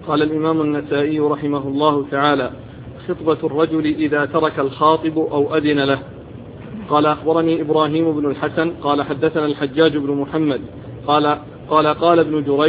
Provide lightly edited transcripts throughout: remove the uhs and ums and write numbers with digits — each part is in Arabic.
قال الإمام النسائي رحمه الله تعالى: خطبة الرجل إذا ترك الخاطب أو أذن له. قال أخبرني إبراهيم بن الحسن قال حدثنا الحجاج بن محمد قال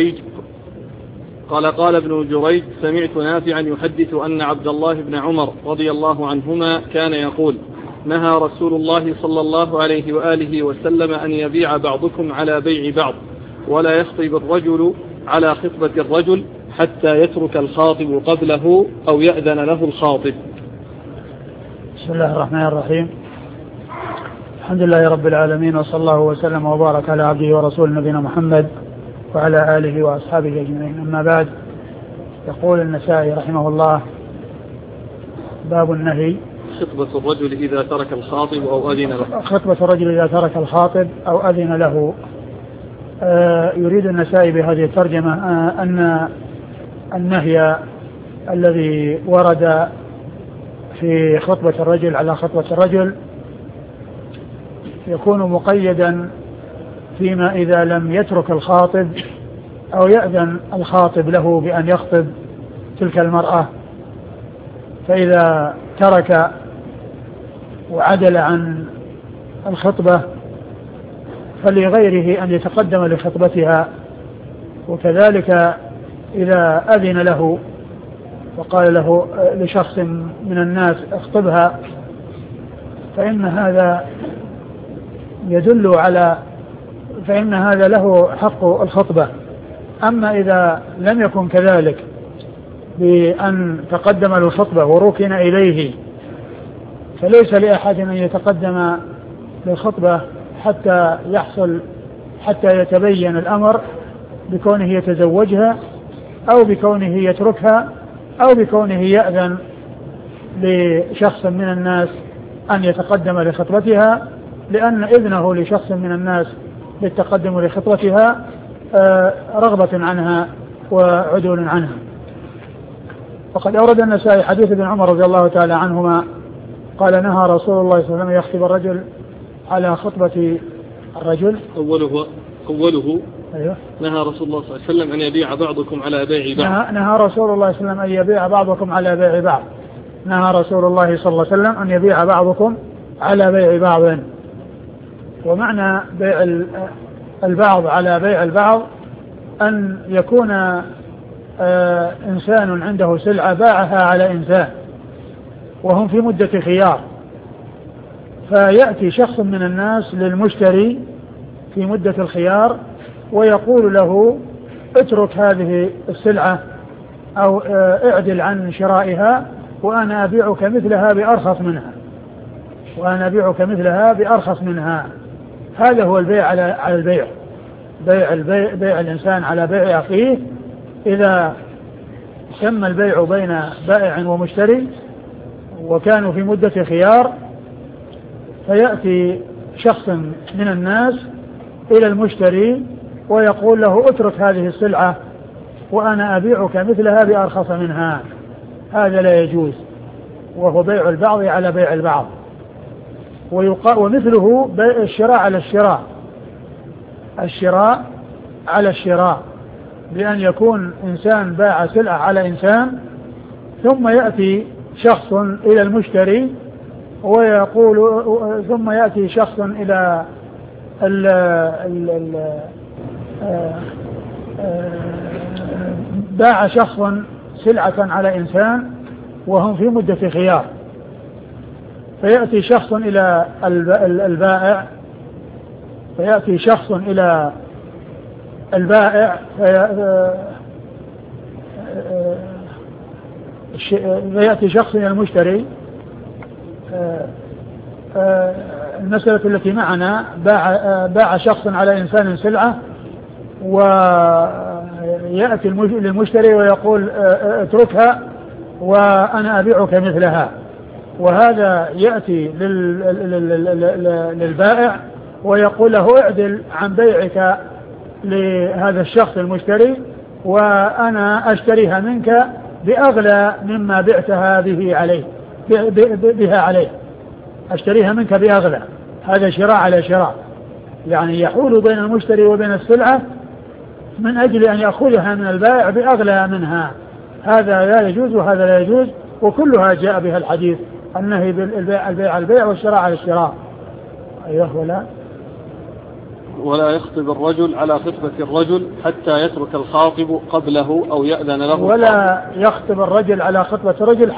ابن جريج سمعت نافعا يحدث أن عبد الله بن عمر رضي الله عنهما كان يقول: نهى رسول الله صلى الله عليه وآله وسلم أن يبيع بعضكم على بيع بعض، ولا يخطب الرجل على خطبة الرجل حتى يترك الخاطب قبله أو يأذن له الخاطب. بسم الله الرحمن الرحيم. الحمد لله رب العالمين، وصلى الله وسلم وبارك على عبده ورسول نبينا محمد وعلى آله وأصحابه أجمعين. أما بعد، يقول النسائي رحمه الله: باب النهي خطبة الرجل إذا ترك الخاطب أو أذن له. خطبة الرجل إذا ترك الخاطب أو أذن له. يريد النسائي بهذه الترجمة أن النهي الذي ورد في خطبة الرجل على خطبة الرجل يكون مقيدا فيما إذا لم يترك الخاطب أو يأذن الخاطب له بأن يخطب تلك المرأة. فإذا ترك وعدل عن الخطبة فلغيره أن يتقدم لخطبتها، وكذلك إذا أذن له وقال له لشخص من الناس اخطبها فإن هذا له حق الخطبة. أما إذا لم يكن كذلك بأن تقدم للخطبة وركن إليه فليس لأحد أن يتقدم للخطبة حتى يتبين الأمر بكونه يتزوجها أو بكونه يتركها أو بكونه يأذن لشخص من الناس أن يتقدم لخطبتها، لأن إذنه لشخص من الناس للتقدم لخطبتها رغبة عنها وعدول عنها. وقد أورد النسائي حديث ابن عمر رضي الله تعالى عنهما قال: نهى رسول الله صلى الله عليه وسلم يخطب الرجل على خطبة الرجل. أوله أيوه. نهى رسول الله صلى الله عليه وسلم أن يبيع بعضكم على بيع بعض. نهى رسول الله صلى الله عليه وسلم أن يبيع بعضكم على بيع بعض. نهى رسول الله صلى الله عليه وسلم أن يبيع بعضكم على بيع بعض. ومعنى بيع البعض على بيع البعض أن يكون إنسان عنده سلعة باعها على إنسان وهم في مدة خيار، فيأتي شخص من الناس للمشتري في مدة الخيار ويقول له: اترك هذه السلعة أو اعدل عن شرائها وأنا أبيعك مثلها بأرخص منها. هذا هو البيع على البيع. بيع الإنسان على بيع أخيه إذا تم البيع بين بائع ومشتري وكانوا في مدة خيار، فيأتي شخص من الناس إلى المشتري ويقول له: اترك هذه السلعة وأنا أبيعك مثلها بأرخص منها. هذا لا يجوز، وهو بيع البعض على بيع البعض. ومثله بيع الشراء على الشراء بأن يكون إنسان باع سلعة على إنسان ثم يأتي شخص إلى المشتري ويقول ثم يأتي شخص إلى باع شخص سلعة على إنسان وهم في مدة خيار، فيأتي شخص إلى البائع فيأتي شخص إلى البائع فيأتي شخص إلى المشتري. المسألة التي معنا باع شخص على إنسان سلعة ويأتي للمشتري ويقول: اتركها وأنا أبيعك مثلها. وهذا يأتي للبائع ويقول له: اعدل عن بيعك لهذا الشخص المشتري وأنا أشتريها منك بأغلى مما بعتها بها عليه أشتريها منك بأغلى. هذا شراء على شراء، يعني يحول بين المشتري وبين السلعة من أجل أن يأخذها من البائع بأغلى منها. هذا لا يجوز وهذا لا يجوز، وكلها جاء بها الحديث النهي بالبيع على البيع والشراء على الشراء. أيوه. ولا يخطب الرجل على خطبة الرجل حتى يترك الخاطب قبله أو يأذن له. ولا يخطب الرجل على خطبة الرجل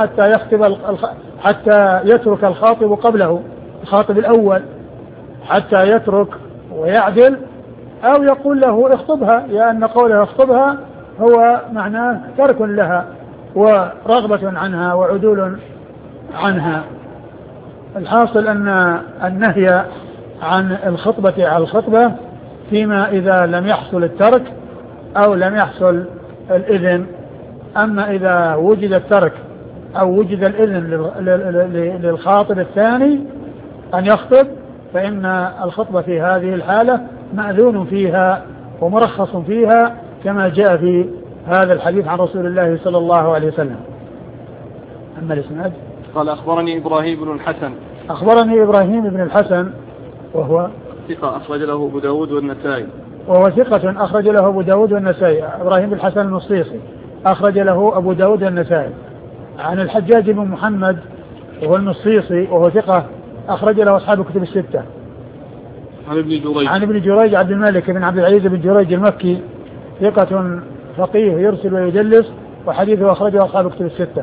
حتى يترك الخاطب قبله، الخاطب الأول، حتى يترك ويعدل، أو يقول له اخطبها، لأن قوله اخطبها هو معناه ترك لها ورغبة عنها وعدول عنها. الحاصل أن النهي عن الخطبة على الخطبة فيما إذا لم يحصل الترك أو لم يحصل الإذن. أما إذا وجد الترك أو وجد الإذن للخاطب الثاني أن يخطب، فإن الخطبة في هذه الحالة مأذون فيها ومرخص فيها، كما جاء في هذا الحديث عن رسول الله صلى الله عليه وسلم. أما الإسناد قال أخبرني إبراهيم بن الحسن. أخبرني إبراهيم بن الحسن وهو ثقة أخرج له أبو داود والنسائي. وهو ثقة أخرج له أبو داود والنسائي. إبراهيم بن الحسن المصيصي أخرج له أبو داود والنسائي. عن الحجاج بن محمد وهو المصيصي وهو ثقة أخرج له أصحاب الكتب الستة. عن ابن جريج عبد الملك بن عبد العزيز بن جريج المكي ثقة فقيه يرسل ويدلس، وحديثه أخرجه أصحاب الكتب الستة.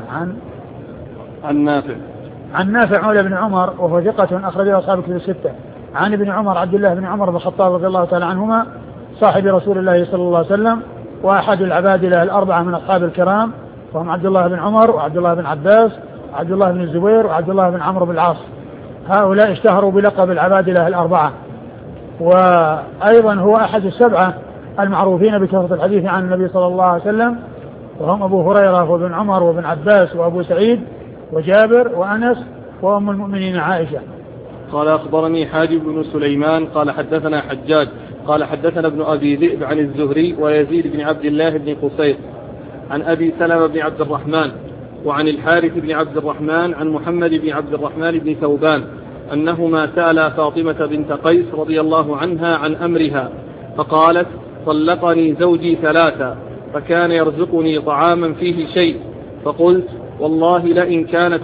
عن نافع مولى بن عمر وهو ثقة أخرجه أصحاب الكتب الستة. عن ابن عمر عبد الله بن عمر بن الخطاب رضي الله تعالى عنهما صاحب رسول الله صلى الله عليه وسلم، وأحد العبادلة الأربعة من أصحاب الكرام، وهم عبد الله بن عمر وعبد الله بن عباس وعبد الله بن الزبير وعبد الله بن عمرو بن العاص. هؤلاء اشتهروا بلقب العبادلة الأربعة. وأيضا هو أحد السبعة المعروفين بكثرة الحديث عن النبي صلى الله عليه وسلم، وهم أبو هريرة وابن عمر وابن عباس وأبو سعيد وجابر وأنس وأم المؤمنين عائشة. قال أخبرني حاجب بن سليمان قال حدثنا حجاج قال حدثنا ابن أبي ذئب عن الزهري ويزيد بن عبد الله بن قصير عن أبي سلمة بن عبد الرحمن وعن الحارث بن عبد الرحمن عن محمد بن عبد الرحمن بن ثوبان أنهما سألا فاطمة بنت قيس رضي الله عنها عن أمرها، فقالت: طلقني زوجي 3 فكان يرزقني طعاما فيه شيء، فقلت: والله لئن كانت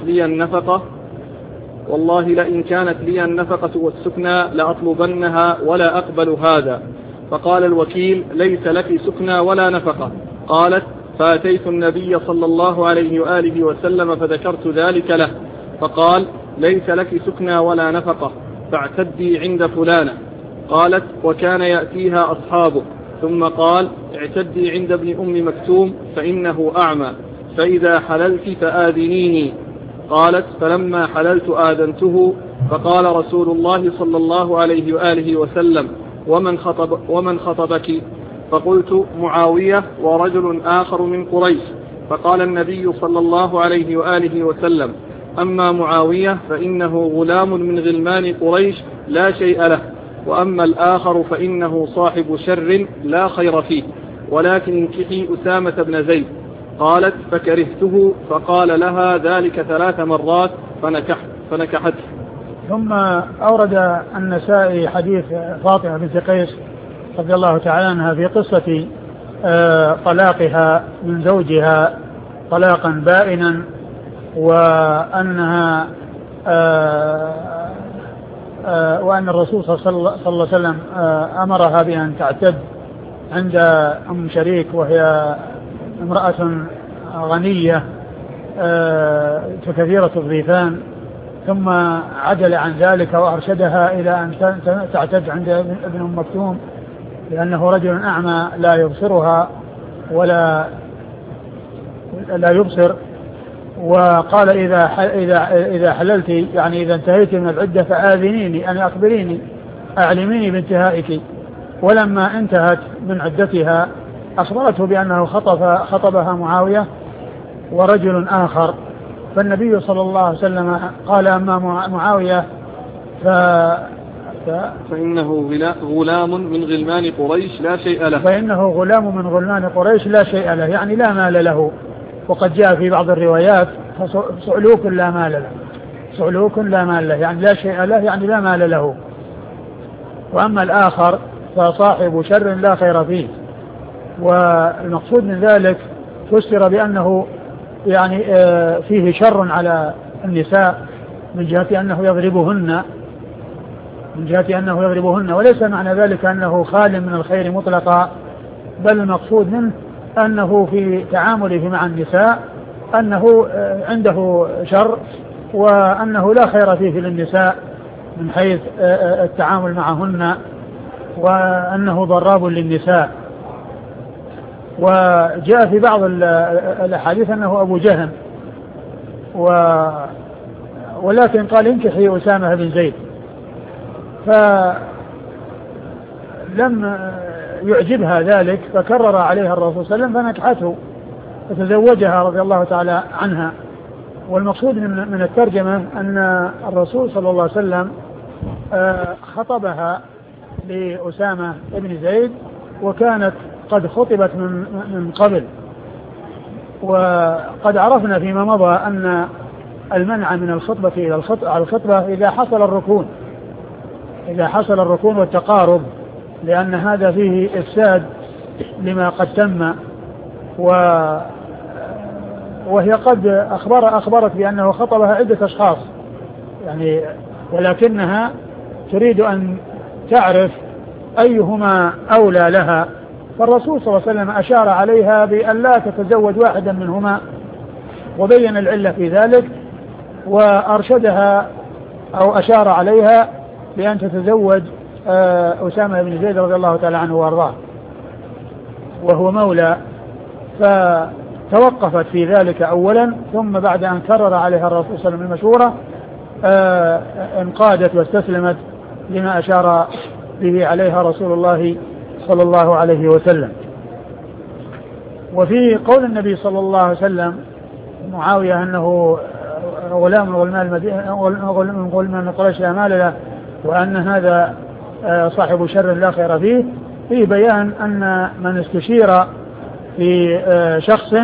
لي النفقة والسكنى لأطلبنها ولا أقبل هذا. فقال الوكيل: ليس لك سكنى ولا نفقة. قالت: فأتيت النبي صلى الله عليه وآله وسلم فذكرت ذلك له، فقال: ليس لك سكنى ولا نفقة، فاعتدي عند فلانة. قالت: وكان يأتيها أصحابه، ثم قال: اعتدي عند ابن أم مكتوم فإنه أعمى، فإذا حللت فآذنيني. قالت: فلما حللت آذنته، فقال رسول الله صلى الله عليه وآله وسلم: ومن خطبك؟ فقلت: معاوية ورجل آخر من قريش. فقال النبي صلى الله عليه وآله وسلم: أما معاوية فإنه غلام من غلمان قريش لا شيء له، وأما الآخر فإنه صاحب شر لا خير فيه، ولكن انكحي أسامة بن زيد. قالت: فكرهته، فقال لها ذلك 3 مرات فنكحته. ثم أورد النسائي حديث فاطمة بنت قيس رضي الله تعالى عنها في قصة طلاقها من زوجها طلاقا بائنا، وأن الرسول صلى الله عليه وسلم أمرها بأن تعتد عند أم شريك، وهي امرأة غنية كثيرة الضيفان، ثم عدل عن ذلك وأرشدها إلى أن تعتد عند ابن أم مكتوم، لأنه رجل أعمى لا يبصرها ولا لا يبصر. وقال: إذا حللت، يعني إذا انتهيت من العدة فآذنيني، أن أخبريني، أعلميني بانتهائك. ولما انتهت من عدتها أخبرته بأنه خطبها معاوية ورجل آخر. فالنبي صلى الله عليه وسلم قال: أما معاوية فإنه غلام من غلمان قريش لا شيء له. فإنه غلام من غلمان قريش لا شيء له، يعني لا مال له. وقد جاء في بعض الروايات: صعلوك لا مال له، صعلوك لا مال له، يعني لا شيء له، يعني لا مال له. وأما الآخر فصاحب شر لا خير فيه. والمقصود من ذلك فسر بأنه يعني فيه شر على النساء من جهة أنه يضربهن وليس معنى ذلك أنه خال من الخير مطلقا، بل المقصود منه أنه في تعامله مع النساء أنه عنده شر، وأنه لا خير فيه للنساء من حيث التعامل معهن، وأنه ضراب للنساء. وجاء في بعض الأحاديث أنه أبو جهم، ولكن قال انكحي أسامة بن زيد، فلم يعجبها ذلك فكرر عليها الرسول صلى الله عليه وسلم فنكحته فتزوجها رضي الله تعالى عنها. والمقصود من الترجمة أن الرسول صلى الله عليه وسلم خطبها لأسامة بن زيد، وكانت قد خطبت من قبل. وقد عرفنا فيما مضى أن المنع من الخطبة إلى الخطبة إذا حصل الركون والتقارب، لأن هذا فيه إفساد لما قد تم. وهي قد أخبرت بأنه خطبها عدة أشخاص يعني، ولكنها تريد أن تعرف أيهما أولى لها، فالرسول صلى الله عليه وسلم أشار عليها بأن لا تتزوج واحدا منهما، وبين العلة في ذلك، وأرشدها أو أشار عليها بأن تتزوج أسامة بن زيد رضي الله تعالى عنه وأرضاه، وهو مولى. فتوقفت في ذلك أولا، ثم بعد أن كرر عليها الرسول صلى الله عليه وسلم المشورة انقادت واستسلمت لما أشار به عليها رسول الله صلى الله عليه وسلم. وفي قول النبي صلى الله عليه وسلم معاوية أنه غلام من غلمان قريش لا مال له، وأن هذا صاحب شر لا خير فيه، في بيان أن من استشير في شخص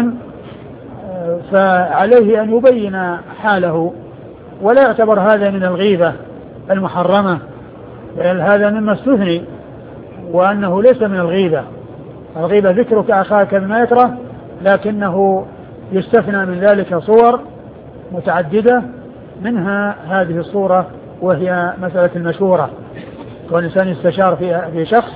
فعليه أن يبين حاله، ولا يعتبر هذا من الغيبة المحرمة، بل هذا مما استثني، وأنه ليس من الغيبة. الغيبة ذكرك أخاك بما يكره، لكنه يستثنى من ذلك صور متعددة، منها هذه الصورة وهي مسألة المشورة، والإنسان يستشار في شخص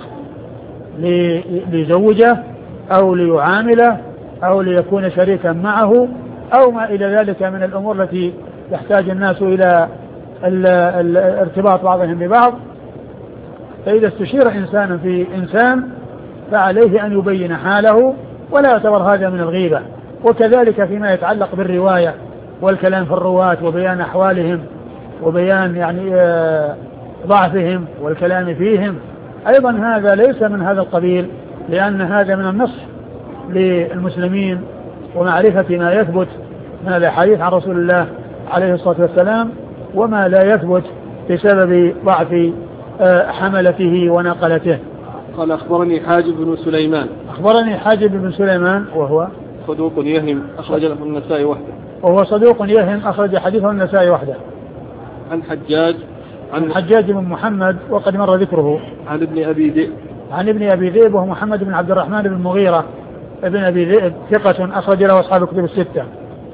ليزوجه أو ليعامله أو ليكون شريكا معه أو ما إلى ذلك من الأمور التي يحتاج الناس إلى الارتباط بعضهم ببعض. فإذا استشير إنسان في إنسان فعليه أن يبين حاله، ولا يعتبر هذا من الغيبة. وكذلك فيما يتعلق بالرواية والكلام في الرواة وبيان أحوالهم وبيان يعني ضعفهم والكلام فيهم، أيضا هذا ليس من هذا القبيل، لأن هذا من النصح للمسلمين ومعرفة ما يثبت من الأحاديث عن رسول الله عليه الصلاة والسلام، وما لا يثبت بسبب ضعف حملته ونقلته. قال أخبرني حاجب بن سليمان وهو صدوق يهم أخرج له النسائي وحده. وهو صدوق يهم أخرج حديثه النسائي وحده. عن حجاج بن محمد وقد مر ذكره. عن ابن أبي ذئب وهو محمد بن عبد الرحمن بن المغيرة ابن أبي ذئب ثقة أخرج له أصحاب الكتب الستة.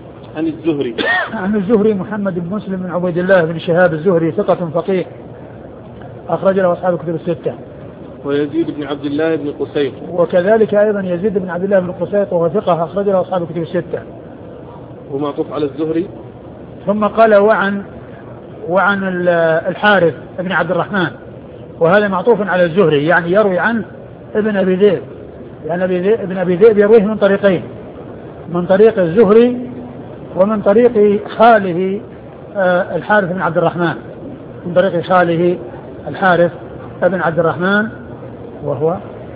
عن الزهري محمد بن مسلم بن عبيد الله بن شهاب الزهري ثقة فقيه أخرج له أصحاب الكتب الستة. ويزيد بن عبد الله بن قسيط، وكذلك أيضا يزيد بن عبد الله بن قسيط وهو ثقة أخرج له أصحاب الكتب الستة. ومعطوف على الزهري. ثم قال وعن الحارث بن عبد الرحمن، وهذا معطوف على الزهري، يعني يروي عن ابن أبي ذئب، يعني ابن أبي ذئب يرويه من طريقين، من طريق الزهري ومن طريق خاله الحارث بن عبد الرحمن، من طريق خاله الحارث بن عبد الرحمن وهو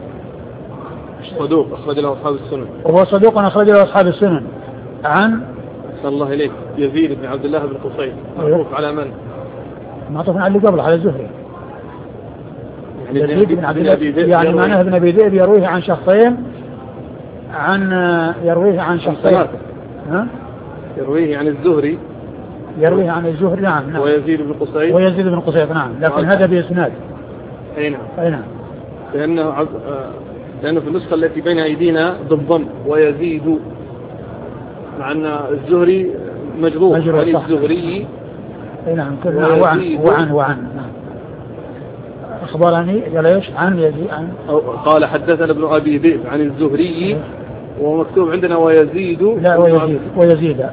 صدوق أخرج له أصحاب السنن. وهو صدوق أخرج له أصحاب السنن. عن الله إليك يزيد بن عبد الله بن قسيط، معطوف على من؟ معطوف على اللي قبله على الزهري. يعني يزيد بن عبد الله، يعني معناه ابن أبي ذئب يرويه عن شخصين، يرويه عن شخصين. يرويه عن الزهري. يرويه عن الزهري، نعم. ويزيد بن قسيط. نعم. لكن هذا بإسناد. أي نعم. لأنه في النسخة التي بين أيدينا بالضم ويزيد، مع أن الزهري مجروح عن الزهري. نعم وعن أخبرني قال إيش عن يزيد عن قال حدثنا ابن أبي ذئب عن الزهري ومكتوب عندنا ويزيد. لا ويزيد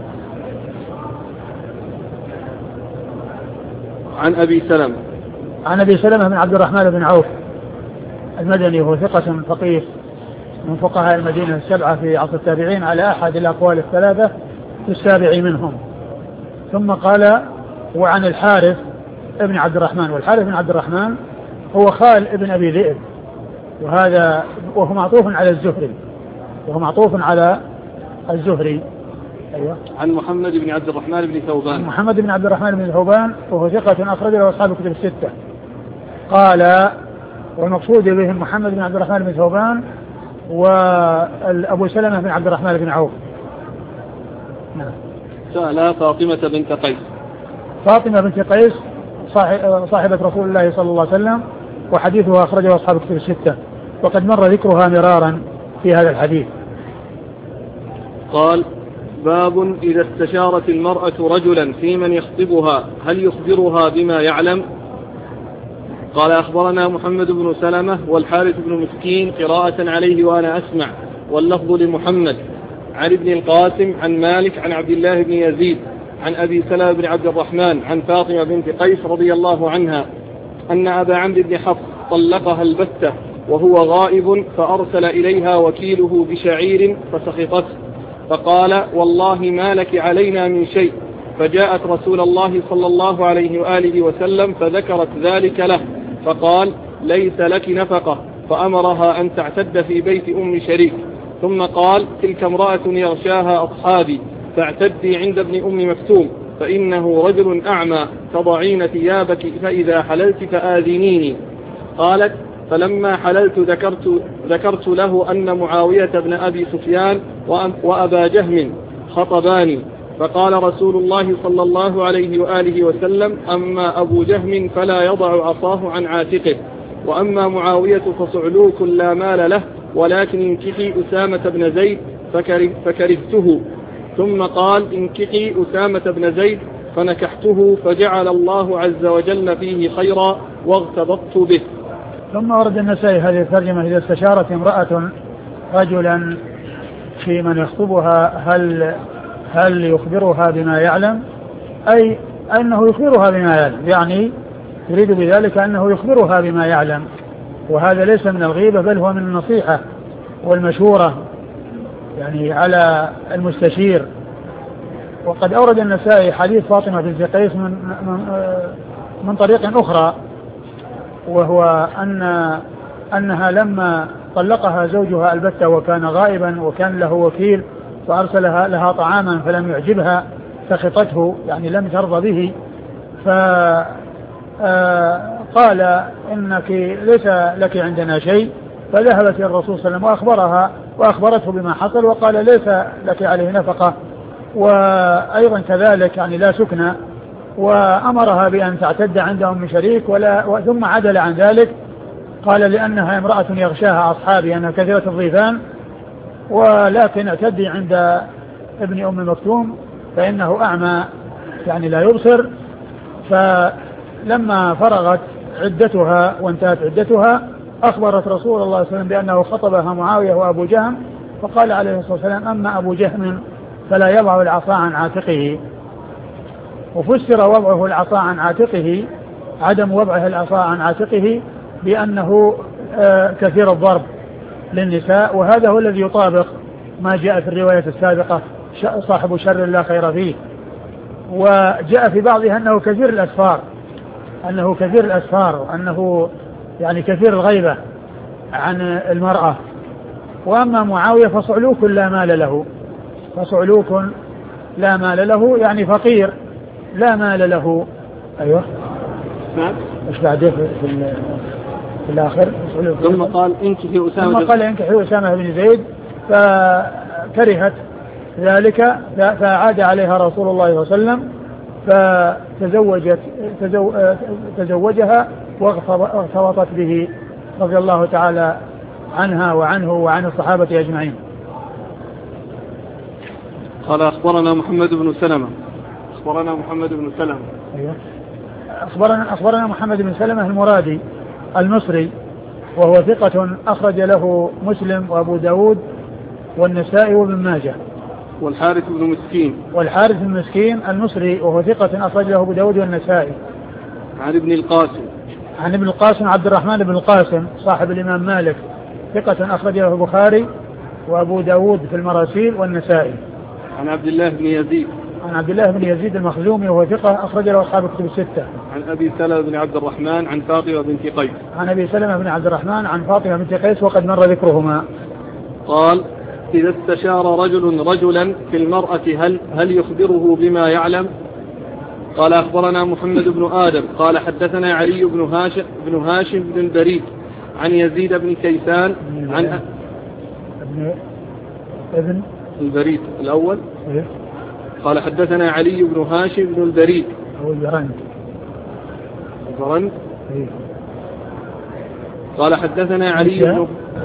عن أبي سلمة. عن أبي سلمة بن عبد الرحمن بن عوف المدني، هو ثقة فقيه من فقهاء المدينة السبعة في عصر التابعين على أحد الأقوال الثلاثة في السابع منهم. ثم قال وعن الحارث ابن عبد الرحمن، والحارث بن عبد الرحمن هو خال ابن أبي ذئب، وهو معطوف على الزهري، أيوة. عن محمد بن عبد الرحمن بن ثوبان. محمد بن عبد الرحمن بن ثوبان وهو ثقة أخرج له أصحاب الكتب الستة. قال والمقصود بهم محمد بن عبد الرحمن بن ثوبان وأبو سلمة بن عبد الرحمن بن عوف. نعم. سأل فاطمة بنت قيس. فاطمة بنت قيس صاحبة رسول الله صلى الله عليه وسلم، وحديثها أخرجه أصحاب الكتب الستة، وقد مر ذكرها مرارا في هذا الحديث. قال باب إذا استشارت المرأة رجلا في من يخطبها هل يخبرها بما يعلم؟ قال أخبرنا محمد بن سلمة والحارث بن مسكين قراءة عليه وأنا أسمع، واللفظ لمحمد عن ابن القاسم عن مالك عن عبد الله بن يزيد عن أبي سلمة بن عبد الرحمن عن فاطمة بنت قيس رضي الله عنها أن أبا عمرو بن حفص طلقها البتة وهو غائب، فأرسل إليها وكيله بشعير فسخطته، فقال والله ما لك علينا من شيء، فجاءت رسول الله صلى الله عليه وآله وسلم فذكرت ذلك له، فقال ليس لك نفقة، فأمرها أن تعتد في بيت أم شريك، ثم قال تلك امرأة يغشاها أصحابي، فاعتدي عند ابن أم مكتوم فإنه رجل أعمى، تضعين ثيابك فإذا حللت فآذنيني. قالت فلما حللت ذكرت له أن معاوية بن أبي سفيان وأبا جهم خطباني، فقال رسول الله صلى الله عليه وآله وسلم أما أبو جهم فلا يضع عصاه عن عاتقه، وأما معاوية فصعلوك لا مال له، ولكن انكحي أسامة بن زيد فكرهته، ثم قال انكحي أسامة بن زيد فنكحته، فجعل الله عز وجل فيه خيرا واغتبطت به. ثم ورد النسائي هذه الترجمة إذا استشارت امرأة رجلا في من يخطبها هل يخبرها بما يعلم، أي أنه يخبرها بما يعلم، يعني يريد بذلك أنه يخبرها بما يعلم، وهذا ليس من الغيبة بل هو من النصيحة والمشورة يعني على المستشير. وقد أورد النسائي حديث فاطمة بنت قيس من طريق أخرى، وهو أنها لما طلقها زوجها البتة وكان غائبا وكان له وكيل فأرسلها لها طعاما فلم يعجبها سخطته، يعني لم ترضى به، فقال إنك ليس لك عندنا شيء، فذهبت إلى الرسول صلى الله عليه وسلم وأخبرته بما حصل، وقال ليس لك عليه نفقة، وأيضا كذلك يعني لا سكنى، وأمرها بأن تعتد عند أم شريك، ثم عدل عن ذلك قال لأنها امرأة يغشاها أصحابي أنها كثيرة الضيفان، ولكن اعتدي عند ابن أم مكتوم فإنه أعمى يعني لا يبصر. فلما فرغت عدتها وانتهت عدتها أخبرت رسول الله صلى الله عليه وسلم بأنه خطبها معاوية وأبو جهم، فقال عليه الصلاة والسلام أما أبو جهم فلا يضع العصا عن عاتقه. وفسر وضعه العصا عن عاتقه، عدم وضعه العصا عن عاتقه، بأنه كثير الضرب للنساء، وهذا هو الذي يطابق ما جاء في الرواية السابقة صاحب شر لا خير فيه. وجاء في بعضها أنه كثير الأسفار، وأنه يعني كثير الغيبة عن المرأة. وأما معاوية فصعلوك لا مال له، يعني فقير لا مال له. أيوة نعم. مش بعده في الآخر ثم قال انكحي أسامة بن زيد، فكرهت ذلك فعاد عليها رسول الله صلى الله عليه وسلم فتزوجها واغتبطت به رضي الله تعالى عنها وعنه وعن الصحابة أجمعين. قال أخبرنا محمد بن سلمة. أخبرنا محمد بن سلمة. أيوه. أخبرنا محمد بن سلمة المرادي المصري وهو ثقة أخرج له مسلم وأبو داود والنسائي وابن ماجه. والحارث بن مسكين. والحارث بن مسكين المصري وهو ثقة أخرج له أبو داود والنسائي. عن ابن القاسم. عن ابن القاسم عبد الرحمن بن القاسم صاحب الإمام مالك ثقة أخرج له البخاري وأبو داود في المراسيل والنسائي. عن عبد الله بن يزيد. عن عبد الله بن يزيد المخزومي وهو ثقة أخرج له أصحاب الكتب الستة. عن أبي سلمة بن عبد الرحمن عن فاطمة بنت قيس. عن أبي سلمة بن عبد الرحمن عن فاطمة بنت قيس وقد مر ذكرهما. قال إذا استشار رجل رجلا في المرأة هل يخبره بما يعلم؟ قال أخبرنا محمد بن آدم قال حدثنا علي بن هاشم بن البريد عن يزيد بن كيسان عن ابن البريد الأول. إيه؟ قال حدثنا علي بن هاشم بن البريد أو البرند. إيه؟ قال حدثنا علي بن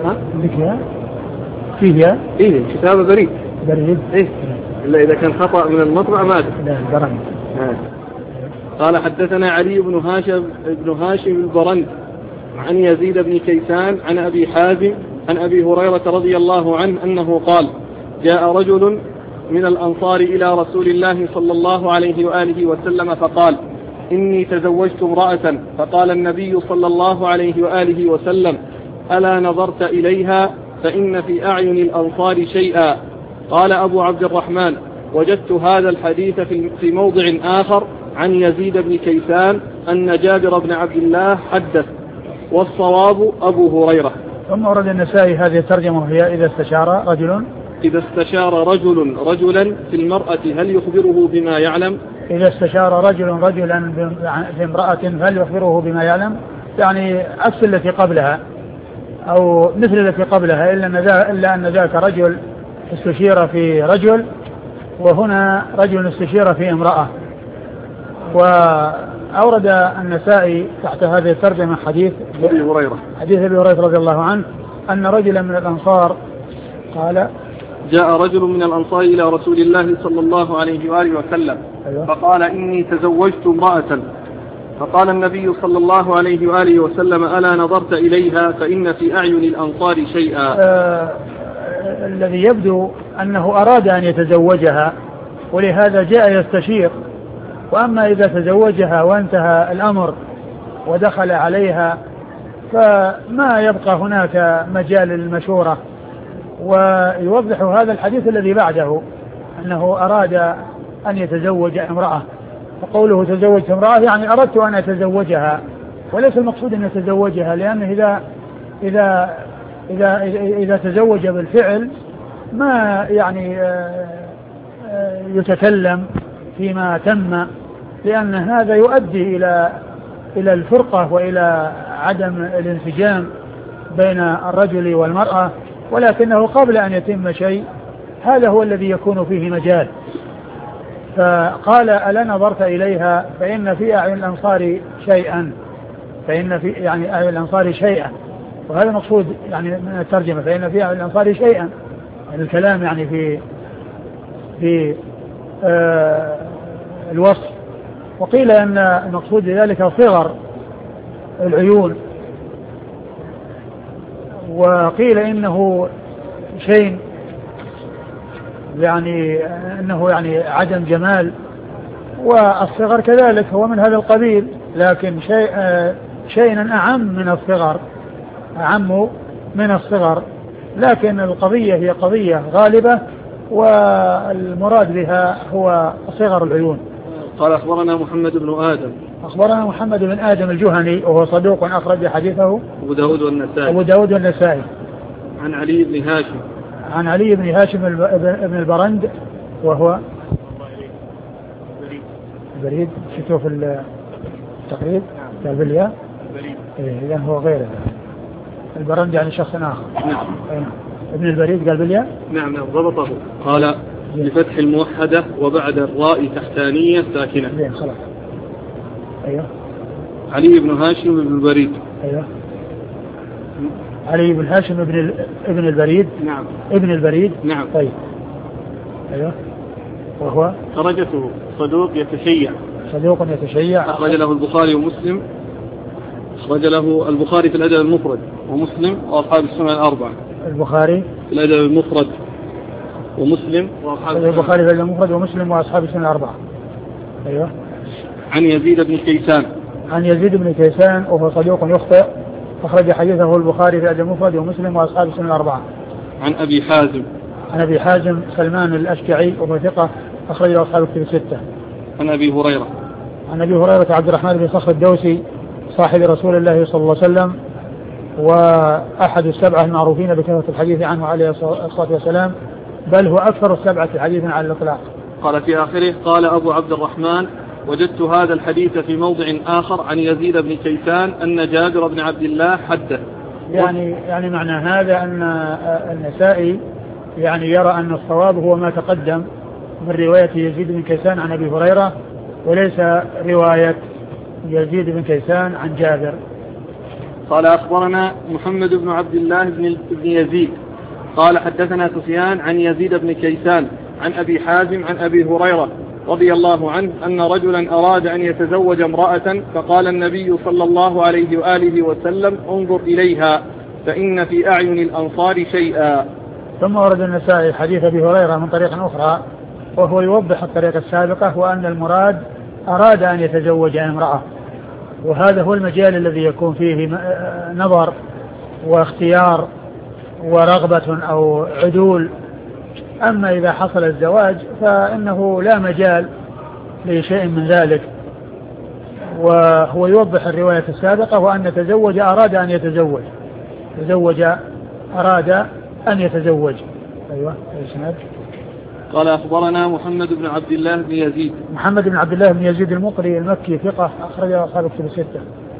فيها كتاب بريد إيه؟ إلا إذا كان خطأ من المطبع ماذا؟ لا البرند. قال حدثنا علي بن هاشم البرند عن يزيد بن كيسان عن أبي حازم عن أبي هريرة رضي الله عنه أنه قال جاء رجل من الأنصار إلى رسول الله صلى الله عليه وآله وسلم فقال إني تزوجت امرأة فقال النبي صلى الله عليه وآله وسلم ألا نظرت إليها فإن في أعين الأنصار شيئا. قال أبو عبد الرحمن وجدت هذا الحديث في موضع آخر عن يزيد بن كيسان أن جابر بن عبد الله حدث والصواب أبو هريرة. ثم ورد النسائي هذه الترجمة هي إذا استشار رجل رجلا في المرأة هل يخبره بما يعلم؟ إذا استشار رجل رجلا في امرأة هل يخبره بما يعلم؟ يعني عكس التي قبلها أو مثل التي قبلها إلا أن ذاك رجل استشير في رجل وهنا رجل استشير في امرأة. وأورد النسائي تحت هذه الترجمة حديث أبي هريرة رضي الله عنه أن رجلا من الأنصار قال جاء رجل من الأنصار إلى رسول الله صلى الله عليه وآله وسلم فقال إني تزوجت امرأة فقال النبي صلى الله عليه وآله وسلم ألا نظرت إليها فإن في أعين الأنصار شيئا. الذي يبدو أنه أراد أن يتزوجها ولهذا جاء يستشير. وأما إذا تزوجها وانتهى الأمر ودخل عليها فما يبقى هناك مجال للمشورة. ويوضح هذا الحديث الذي بعده أنه أراد أن يتزوج امرأة فقوله تزوجت امرأة يعني أردت أن أتزوجها وليس المقصود أن يتزوجها لأنه إذا تزوج بالفعل ما يعني يتكلم فيما تم لأن هذا يؤدي إلى الفرقة وإلى عدم الانسجام بين الرجل والمرأة. ولكنه قبل أن يتم شيء هذا هو الذي يكون فيه مجال. فقال ألا نظرت إليها فإن في أعين الأنصار شيئا أعين الأنصار شيئا. وهذا مقصود يعني من الترجمة فإن في أعين الأنصار شيئا يعني الكلام يعني في الوصف. وقيل أن المقصود بذلك صغر العيون وقيل إنه شيء يعني أنه يعني عدم جمال والصغر كذلك هو من هذا القبيل لكن شيء أعم من الصغر لكن القضية هي قضية غالبة والمراد بها هو صغر العيون. قال أخبرنا محمد بن آدم. أخبرنا محمد بن آدم الجهني وهو صدوق أخرج حديثه أبو داود والنسائي. عن علي بن هاشم ابن البرند وهو البريد شتوه في التقريب قال بالياء إذن هو غيره البرند يعني شخص آخر. نعم. ابن البريد قال بالياء نعم ضبطه قال بفتح الموحدة وبعد الراء تحتانية ساكنة. زين خلاص. أيوه. علي بن هاشم بن البريد. أيوه. علي بن هاشم ابن البريد. نعم. ابن البريد. نعم. طيب. أيوه. وهو درجته صدوق يتشيع. صدوق يتشيع. أخرج له البخاري ومسلم. أخرج له البخاري في الأدب المفرد ومسلم وأصحاب السنن الأربعة. البخاري في الأدب المفرد ومسلم وأصحاب السنن. البخاري في الأدب المفرد ومسلم وأصحاب السنن الأربعة. أيوه. عن يزيد بن كيسان. عن يزيد بن كيسان وهو صدوق يخطئ، أخرج حديثه البخاري في الأدب المفرد ومسلم وأصحاب السنن الأربعة. عن أبي حازم. عن أبي حازم سلمان الأشجعي وهو ثقة، أخرج له أصحاب الكتب الستة. عن أبي هريرة. عن أبي هريرة عبد الرحمن بن صخر الدوسي صاحب رسول الله صلى الله عليه وسلم، وأحد السبعة المعروفين بكثرة الحديث عنه عليه الصلاة والسلام، بل هو أكثر السبعة حديثا على الإطلاق. قال في آخره: قال أبو عبد الرحمن: وجدت هذا الحديث في موضع آخر عن يزيد بن كيسان أن جابر بن عبد الله حدث. يعني معنى هذا أن النسائي يعني يرى أن الصواب هو ما تقدم من رواية يزيد بن كيسان عن أبي هريرة، وليس رواية يزيد بن كيسان عن جابر. قال: أخبرنا محمد بن عبد الله بن يزيد قال: حدثنا سفيان عن يزيد بن كيسان عن أبي حازم عن أبي هريرة رضي الله عنه أن رجلا أراد أن يتزوج امرأة، فقال النبي صلى الله عليه وآله وسلم: انظر إليها فإن في أعين الأنصار شيئا. ثم ورد النسائي حديث أبي هريرة من طريق أخرى، وهو يوضح الطريقة السابقة، وأن المراد أراد أن يتزوج امرأة، وهذا هو المجال الذي يكون فيه نظر واختيار ورغبة أو عدول. أما إذا حصل الزواج فإنه لا مجال لشيء من ذلك. وهو يوضح الرواية السابقة، وأن تزوج أراد أن يتزوج، تزوج أراد أن يتزوج. أيوة. قال: أخبرنا محمد بن عبد الله بن يزيد. محمد بن عبد الله بن يزيد المقري المكي ثقة، أخرج له أصحاب الكتب الستة،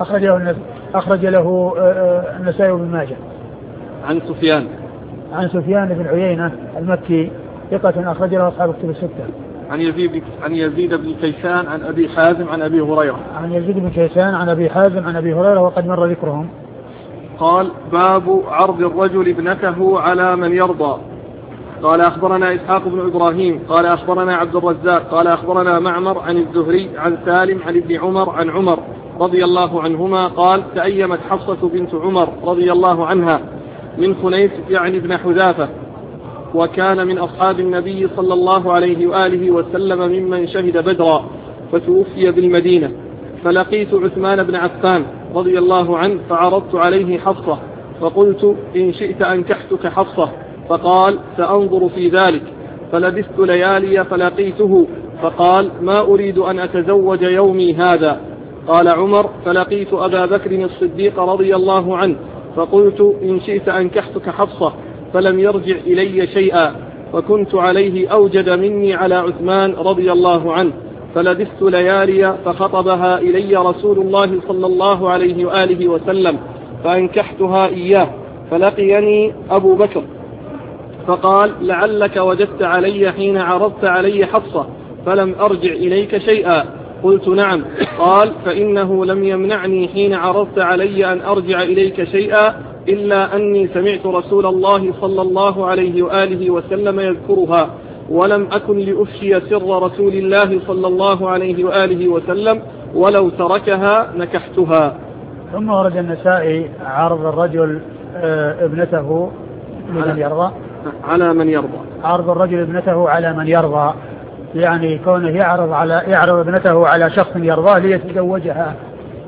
أخرج له النسائي بن ماجه. عن سفيان. عن سفيان بن عيينة المكي ثقة، أخرج له أصحاب الكتب الستة. عن يزيد بن كيسان عن أبي حازم عن أبي هريرة. عن يزيد بن كيسان عن أبي حازم عن أبي هريرة، وقد مر ذكرهم. قال: باب عرض الرجل ابنته على من يرضى. قال: أخبرنا إسحاق بن إبراهيم قال: أخبرنا عبد الرزاق قال: أخبرنا معمر عن الزهري عن سالم عن ابن عمر عن عمر رضي الله عنهما قال: تأيمت حفصة بنت عمر رضي الله عنها من خنيف يعني ابن حذافة، وكان من أصحاب النبي صلى الله عليه وآله وسلم ممن شهد بدرا، فتوفي بالمدينة، فلقيت عثمان بن عفان رضي الله عنه فعرضت عليه حفصة، فقلت: إن شئت أنكحتك حفصة، فقال: سأنظر في ذلك. فلبثت ليالي فلقيته، فقال: ما أريد أن أتزوج يومي هذا. قال عمر: فلقيت أبا بكر الصديق رضي الله عنه، فقلت: إن شئت أنكحتك حفصة، فلم يرجع إلي شيئا، فكنت عليه أوجد مني على عثمان رضي الله عنه، فلبثت ليالي فخطبها إلي رسول الله صلى الله عليه وآله وسلم، فأنكحتها إياه، فلقيني أبو بكر فقال: لعلك وجدت علي حين عرضت علي حفصة فلم أرجع إليك شيئا. قلت: نعم. قال: فإنه لم يمنعني حين عرضت علي أن أرجع إليك شيئا، إلا أني سمعت رسول الله صلى الله عليه وآله وسلم يذكرها، ولم أكن لأفشي سر رسول الله صلى الله عليه وآله وسلم، ولو تركها نكحتها. ثم ورد النسائي عرض الرجل ابنته لمن يرضى، على من يرضى. عرض الرجل ابنته على من يرضى، يعني كونه يعرض ابنته على شخص يرضاه ليتزوجها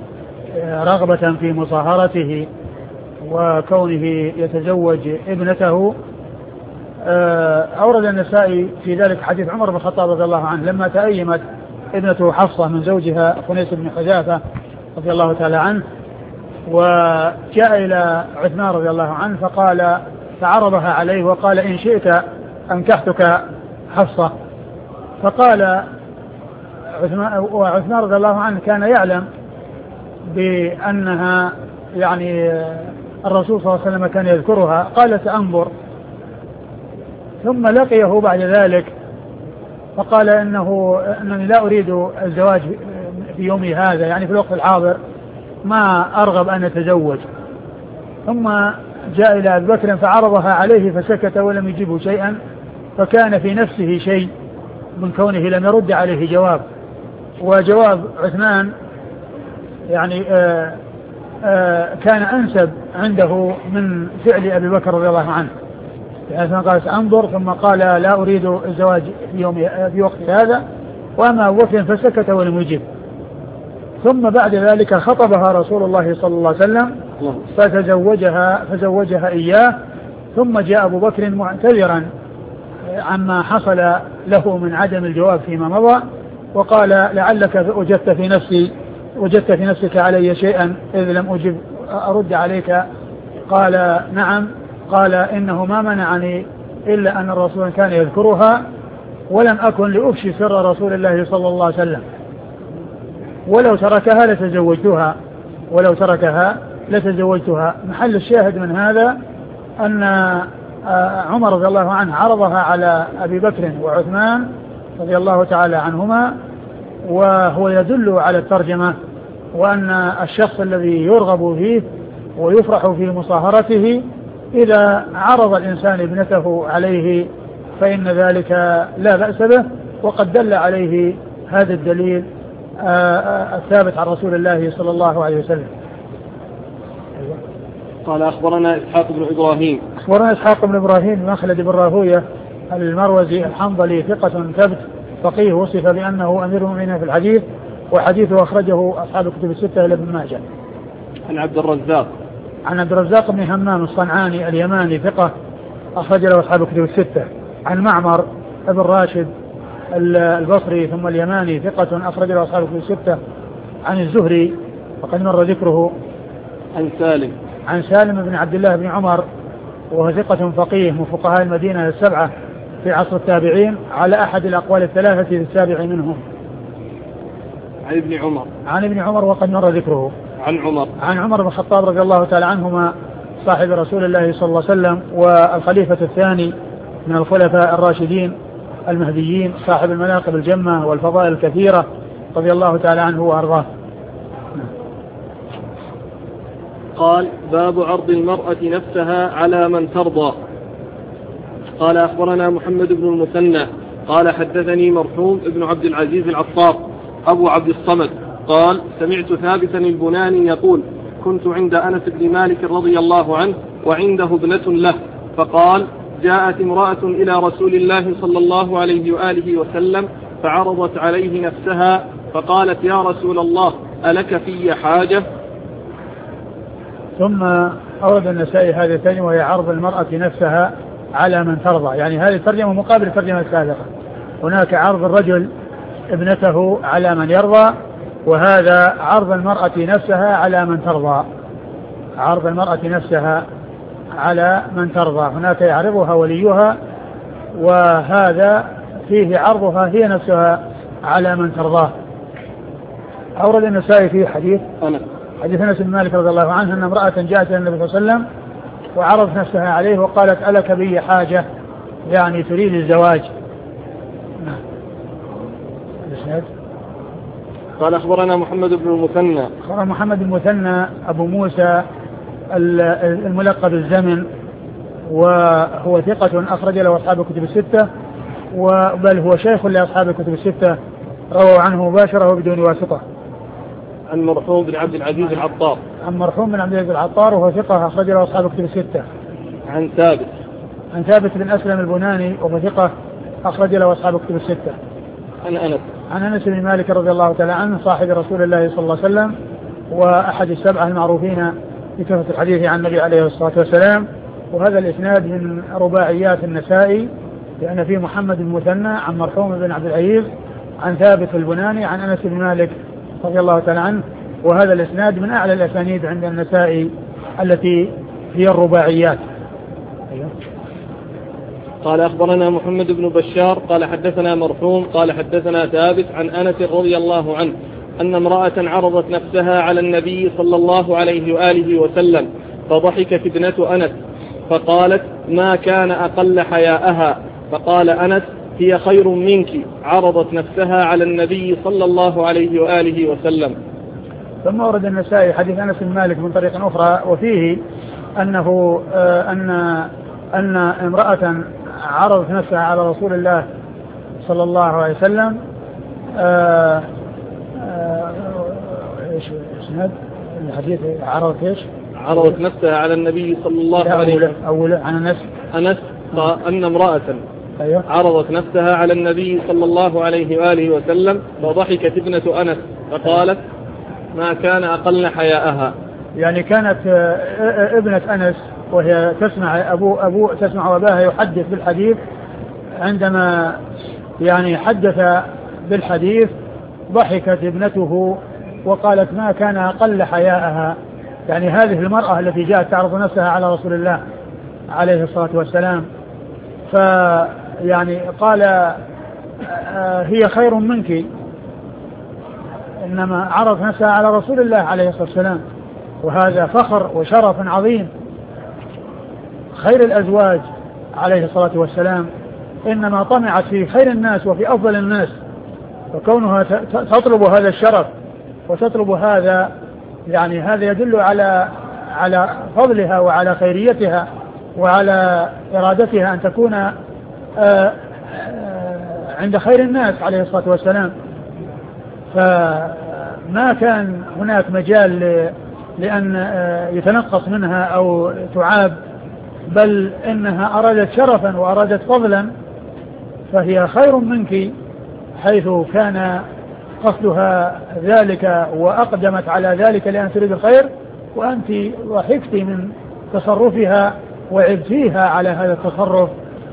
رغبة في مصاهرته وكونه يتزوج ابنته. أورد النسائي في ذلك حديث عمر بن الخطاب رضي الله عنه لما تأيمت ابنته حفصة من زوجها خنيس بن حذافة رضي الله تعالى عنه، وجاء إلى عثمان رضي الله عنه فعرضها عليه وقال: إن شئت أنكحتك حفصة. فقال وعثمان رضي الله عنه كان يعلم بأنها يعني الرسول صلى الله عليه وسلم كان يذكرها، قال: سأنظر. ثم لقيه بعد ذلك فقال: أنني لا أريد الزواج في يومي هذا، يعني في الوقت الحاضر ما أرغب أن أتزوج. ثم جاء إلى أبي بكر فعرضها عليه فسكت ولم يجيبه شيئا، فكان في نفسه شيء من كونه لم يرد عليه جواب. وجواب عثمان يعني كان أنسب عنده من فعل أبي بكر رضي الله عنه، يعني قال أنظر، ثم قال لا أريد الزواج في وقت هذا، وأما أبو بكر فسكت ولم يجب. ثم بعد ذلك خطبها رسول الله صلى الله عليه وسلم فزوجها إياه. ثم جاء أبو بكر معتذرا عما حصل له من عدم الجواب فيما مضى، وقال لعلك وجدت في نفسك علي شيئا إذ لم أرد عليك. قال نعم. قال إنه ما منعني إلا أن الرسول كان يذكرها، ولم أكن لأفشي سر رسول الله صلى الله عليه وسلم، ولو تركها لتزوجتها. محل الشاهد من هذا أن عمر رضي الله عنه عرضها على أبي بكر وعثمان رضي الله تعالى عنهما، وهو يدل على الترجمة، وأن الشخص الذي يرغب فيه ويفرح في مصاهرته إذا عرض الإنسان ابنته عليه فإن ذلك لا بأس به، وقد دل عليه هذا الدليل الثابت عن رسول الله صلى الله عليه وسلم. قال أخبرنا إسحاق بن إبراهيم مخلد بن راهوية المروزي الحنظلي ثقة ثبت فقيه، وصف بأنه أمير المؤمنين في الحديث، وحديثه أخرجه أصحاب الكتب الستة إلى ابن ماجه. عن عبد الرزاق بن همام الصنعاني اليماني ثقة أخرج له أصحاب الكتب الستة. عن معمر بن راشد البصري ثم اليماني ثقة أخرج له أصحاب الكتب الستة. عن الزهري وقد مر ذكره. عن سالم بن عبد الله بن عمر وهو ثقة فقيه من فقهاء المدينة السبعة في عصر التابعين على أحد الأقوال الثلاثة السابع منهم. عن ابن عمر وقد مر ذكره. عن عمر بن الخطاب رضي الله تعالى عنهما صاحب رسول الله صلى الله عليه وسلم والخليفة الثاني من الخلفاء الراشدين المهديين، صاحب المناقب الجمة والفضائل الكثيرة رضي الله تعالى عنه وأرضاه. قال باب عرض المرأة نفسها على من ترضى. قال أخبرنا محمد بن المثنى قال حدثني مرحوم ابن عبد العزيز العطار أبو عبد الصمد قال سمعت ثابتا البناني يقول كنت عند أنس بن مالك رضي الله عنه وعنده ابنة له، فقال جاءت امرأة إلى رسول الله صلى الله عليه وآله وسلم فعرضت عليه نفسها فقالت يا رسول الله ألك في حاجة؟ ثم أورد النسائي هذه الترجمة وهي عرض المرأة نفسها على من ترضى، يعني هذه الترجمة مقابل الترجمة السابقة. هناك عرض الرجل ابنته على من يرضى، وهذا عرض المرأة نفسها على من ترضى. عرض المرأة نفسها على من ترضى، هناك يعرضها وليها، وهذا فيه عرضها هي نفسها على من ترضاه. أورد النسائي في حديث أنس بن مالك رضي الله عنه أن امرأة جاءت إلى النبي صلى الله عليه وسلم وعرضت نفسها عليه وقالت ألك بي حاجة، يعني تريد الزواج. قال أخبرنا محمد بن المثنى أبو موسى الملقب الزمن، وهو ثقة أخرج له أصحاب الكتب الستة، بل هو شيخ لأصحاب الكتب الستة، رووا عنه مباشرة وبدون واسطة. عن مرحوم بن عبد العزيز العطار وهو ثقة أخرج له أصحاب الكتب الستة. عن ثابت بن أسلم البناني وهو ثقة أخرج له أصحاب الكتب الستة. عن أنس بن مالك رضي الله تعالى عنه صاحب رسول الله صلى الله عليه وسلم وأحد السبعة المعروفين بكثرة الحديث عن النبي عليه الصلاة والسلام. وهذا الإسناد من رباعيات النسائي، لأن فيه محمد المثنى عن مرحوم بن عبد العزيز عن ثابت البناني عن أنس بن مالك رضي الله تعالى عنه، وهذا الإسناد من أعلى الأسانيد عند النسائي التي هي الرباعيات. قال أخبرنا محمد بن بشار قال حدثنا مرحوم قال حدثنا ثابت عن أنس رضي الله عنه أن امرأة عرضت نفسها على النبي صلى الله عليه وآله وسلم فضحكت ابنة أنس فقالت ما كان أقل حياءها، فقال أنس هي خير منك، عرضت نفسها على النبي صلى الله عليه وآله وسلم. ثم ورد النسائي حديث أنس بن مالك من طريق أخرى، وفيه أنه أن امرأة عرضت نفسها على رسول الله صلى الله عليه وسلم ايش اسناد الحديث؟ عرضت نفسها على النبي صلى الله عليه وسلم. أولا عن أنس أن امرأة عرضت نفسها على النبي صلى الله عليه وآله وسلم فضحكت ابنة أنس فقالت ما كان أقل حياءها. يعني كانت ابنة أنس وهي تسمع أباها يحدث بالحديث، عندما يعني حدث بالحديث ضحكت ابنته وقالت ما كان أقل حياءها. يعني هذه المرأة التي جاءت تعرض نفسها على رسول الله عليه الصلاة والسلام، فيعني قال هي خير منك، إنما عرض نفسها على رسول الله عليه الصلاة والسلام، وهذا فخر وشرف عظيم. خير الأزواج عليه الصلاة والسلام إنما طمعت في خير الناس وفي أفضل الناس، وكونها تطلب هذا الشرف وتطلب هذا، يعني هذا يدل على فضلها وعلى خيريتها وعلى إرادتها أن تكون عند خير الناس عليه الصلاة والسلام. فما كان هناك مجال لأن يتنقص منها أو تعاب، بل إنها أرادت شرفا وأرادت فضلا، فهي خير منك حيث كان قصدها ذلك وأقدمت على ذلك لأن تريد الخير، وأنت ضحكت من تصرفها وعبتيها على هذا التصرف،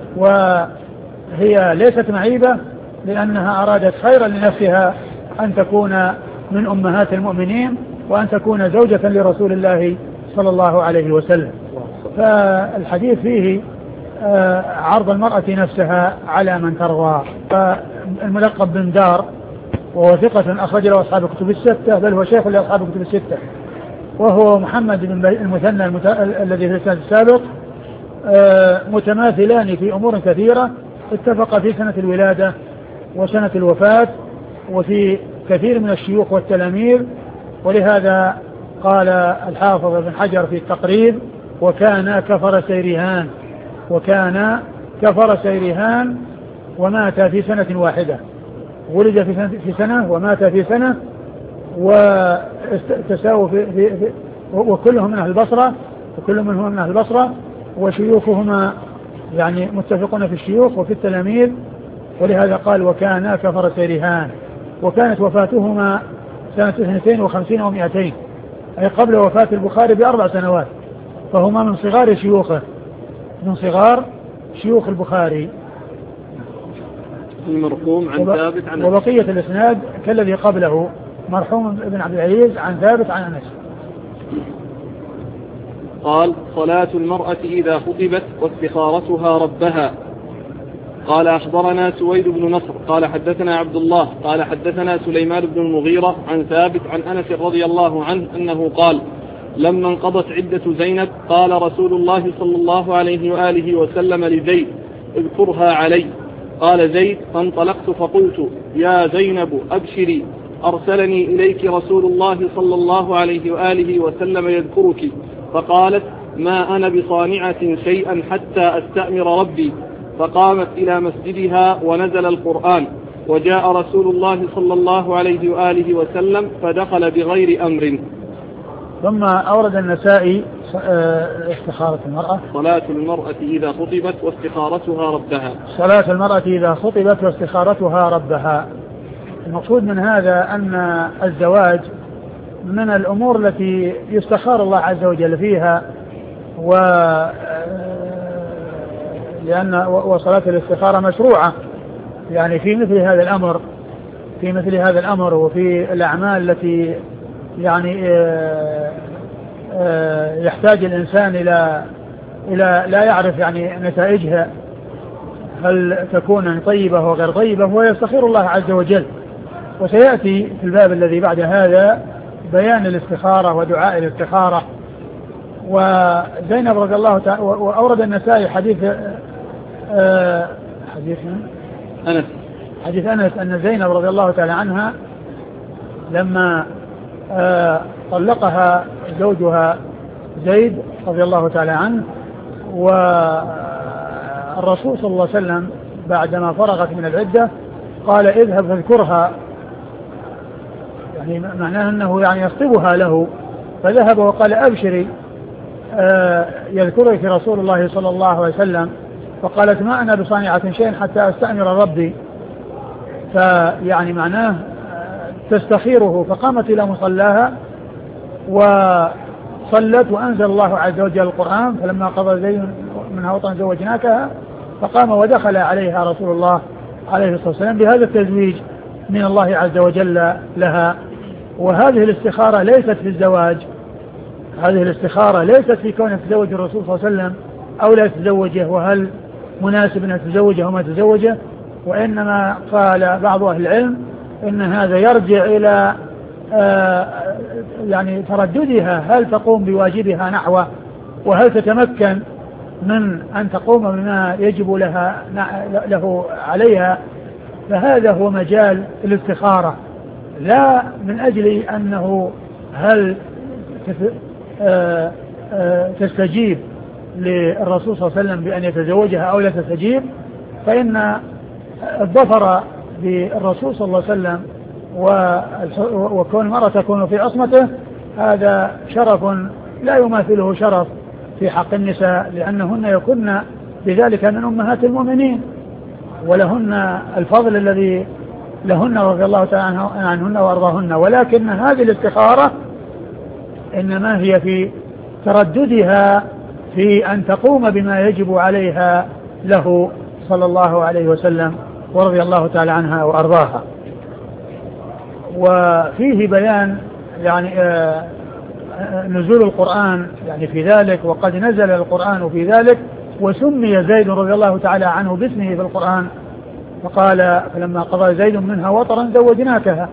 وهي ليست معيبة لأنها أرادت خيرا لنفسها أن تكون من أمهات المؤمنين وأن تكون زوجة لرسول الله صلى الله عليه وسلم. فالحديث فيه عرض المرأة نفسها على من ترضى. فالملقب بن دار وهو ثقة أخرج له أصحاب الكتب الستة، بل هو شيخ لأصحاب الكتب الستة، وهو محمد بن المثنى الذي في السنة السابق، متماثلان في أمور كثيرة، اتفق في سنة الولادة وسنة الوفاة وفي كثير من الشيوخ والتلاميذ، ولهذا قال الحافظ ابن حجر في التقريب وكان كفر سيرهان ومات في سنة واحدة، ولد في سنة ومات في سنة، وتساووا وكلهم من أهل البصرة، وكل منهم من أهل البصرة، وشيوخهما يعني متفقون في الشيوخ وفي التلاميذ، ولهذا قال وكان كفر سيرهان. وكانت وفاتهما سنة 52 و200، أي قبل وفاة البخاري ب4 سنوات، فهما من صغار شيوخه، من صغار شيوخ البخاري. المرحوم عن ثابت عن وبقية الإسناد كالذي قبله، مرحوم ابن عبد العزيز عن ثابت عن أنس. قال صلاة المرأة إذا خطبت واستخارتها ربها. قال أخبرنا سويد بن نصر قال حدثنا عبد الله قال حدثنا سليمان بن المغيرة عن ثابت عن أنس رضي الله عنه أنه قال لما انقضت عدة زينب قال رسول الله صلى الله عليه وآله وسلم لزيد اذكرها علي. قال زيد فانطلقت فقلت يا زينب أبشري أرسلني إليك رسول الله صلى الله عليه وآله وسلم يذكرك. فقالت ما أنا بصانعة شيئا حتى أستأمر ربي. فقامت إلى مسجدها ونزل القرآن، وجاء رسول الله صلى الله عليه وآله وسلم فدخل بغير أمر. ثم أورد النسائي استخارة المرأة، صلاة المرأة إذا خطبت واستخارتها ربها. صلاة المرأة إذا خطبت واستخارتها ربها. المقصود من هذا أن الزواج من الأمور التي يستخار الله عز وجل فيها، وصلاة الاستخارة مشروعة يعني في مثل هذا الأمر وفي الأعمال التي يعني يحتاج الإنسان إلى لا يعرف يعني نتائجها هل تكون طيبة وغير طيبة، ويستخير الله عز وجل. وسيأتي في الباب الذي بعد هذا بيان الاستخارة ودعاء الاستخارة. وزينب رضي الله تعالى، وأورد النسائي حديث أنس أن زينب رضي الله تعالى عنها لما طلقها زوجها زيد رضي الله تعالى عنه، والرسول صلى الله عليه وسلم بعدما فرغت من العدة قال اذهب فاذكرها، يعني معناه أنه يعني يخطبها له، فذهب وقال أبشري يذكرك رسول الله صلى الله عليه وسلم. فقالت ما أنا بصانعة شيء حتى أستأمر ربي، فيعني معناه تستخيره. فقامت إلى مصلاها وصلت، وأنزل الله عز وجل القرآن فلما قضى زيد منها وطرا زوجناكها، فقام ودخل عليها رسول الله عليه الصلاة والسلام بهذا التزويج من الله عز وجل لها. وهذه الاستخارة ليست في الزواج، هذه الاستخارة ليست في كون تزوج الرسول صلى الله عليه وسلم أو لا تزوجه، وهل مناسب أن تزوجه وما تزوجه، وإنما قال بعض أهل العلم إن هذا يرجع إلى يعني ترددها، هل تقوم بواجبها نحوه، وهل تتمكن من أن تقوم بما يجب له عليها. فهذا هو مجال الاستخارة، لا من أجل أنه هل تستجيب للرسول صلى الله عليه وسلم بأن يتزوجها أو لا تستجيب. فإن الظفر بالرسول صلى الله عليه وسلم وكون المرأة تكون في عصمته هذا شرف لا يماثله شرف في حق النساء، لأنهن يكن بذلك من أمهات المؤمنين ولهن الفضل الذي لهن رضي الله تعالى عنهن وأرضاهن. ولكن هذه الاستخارة إنما هي في ترددها في أن تقوم بما يجب عليها له صلى الله عليه وسلم ورضي الله تعالى عنها وأرضاها. وفيه بيان يعني نزول القرآن يعني في ذلك، وقد نزل القرآن في ذلك، وسمي زيد رضي الله تعالى عنه باسمه في القرآن، فقال فلما قضى زيد منها وطرا زوجناكها.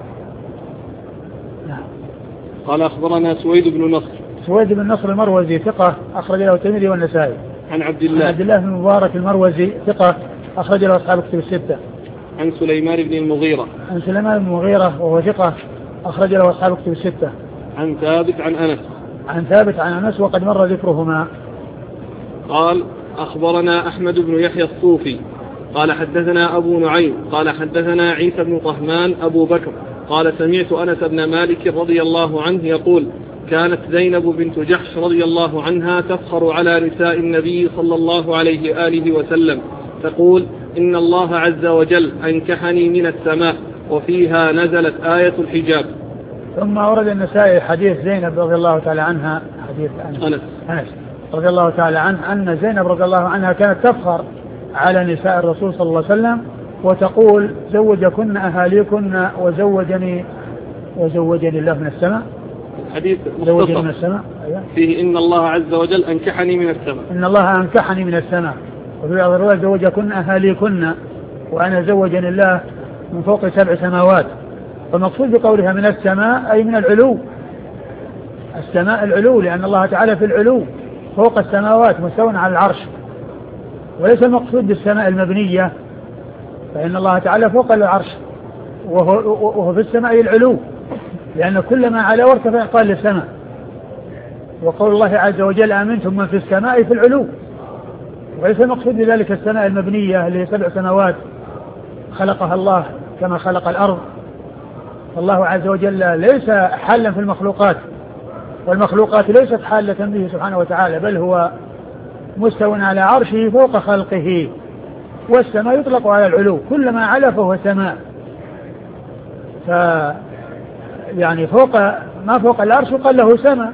قال أخبرنا سويد بن نصر. سويد بن نصر المروزي ثقة أخرج له الترمذي والنسائي. عن عبد الله بن مبارك المروزي ثقة أخرج له أصحاب الكتب الستة. عن سليمان بن المغيرة. عن سليمان بن المغيرة وهو ثقة أخرج له أصحاب الكتب الستة. عن ثابت عن أنس. عن ثابت عن أنس وقد مر ذكرهما. قال أخبرنا أحمد بن يحيى الصوفي قال حدثنا أبو نعيم قال حدثنا عيسى بن طهمان أبو بكر قال سمعت أنس بن مالك رضي الله عنه يقول كانت زينب بنت جحش رضي الله عنها تفخر على نساء النبي صلى الله عليه وآله وسلم تقول إن الله عز وجل أنكحني من السماء وفيها نزلت آية الحجاب. ثم أورد النسائي حديث زينب رضي الله تعالى عنها، حديث أنس رضي الله تعالى عنه أن زينب رضي الله عنها كانت تفخر على نساء الرسول صلى الله عليه وسلم وتقول زوجكن أهاليكن وزوجني الله من السماء. حديث زوجني من السماء فيه إن الله عز وجل أنكحني من السماء، إن الله أنكحني من السماء، وفي بعض الروايات زوجكن أهاليكن وأنا زوجني الله من فوق 7 سماوات. فالمقصود بقولها من السماء أي من العلو، السماء العلو، لأن الله تعالى في العلو فوق السماوات مستوى على العرش، وليس المقصود بالسماء المبنية، فإن الله تعالى فوق العرش وهو في السماء العلو، لأن كل ما على وارتفع قال للسماء. وقول الله عز وجل آمنتم من في السماء في العلو، وليس المقصود بذلك السماء المبنية اللي 7 سماوات خلقها الله كما خلق الأرض. فالله عز وجل ليس حالا في المخلوقات، والمخلوقات ليست حالة به سبحانه وتعالى، بل هو مستوى على عرشه فوق خلقه. والسماء يطلق على العلو، كلما علا فهو سماء. يعني فوق ما فوق العرش قال له سماء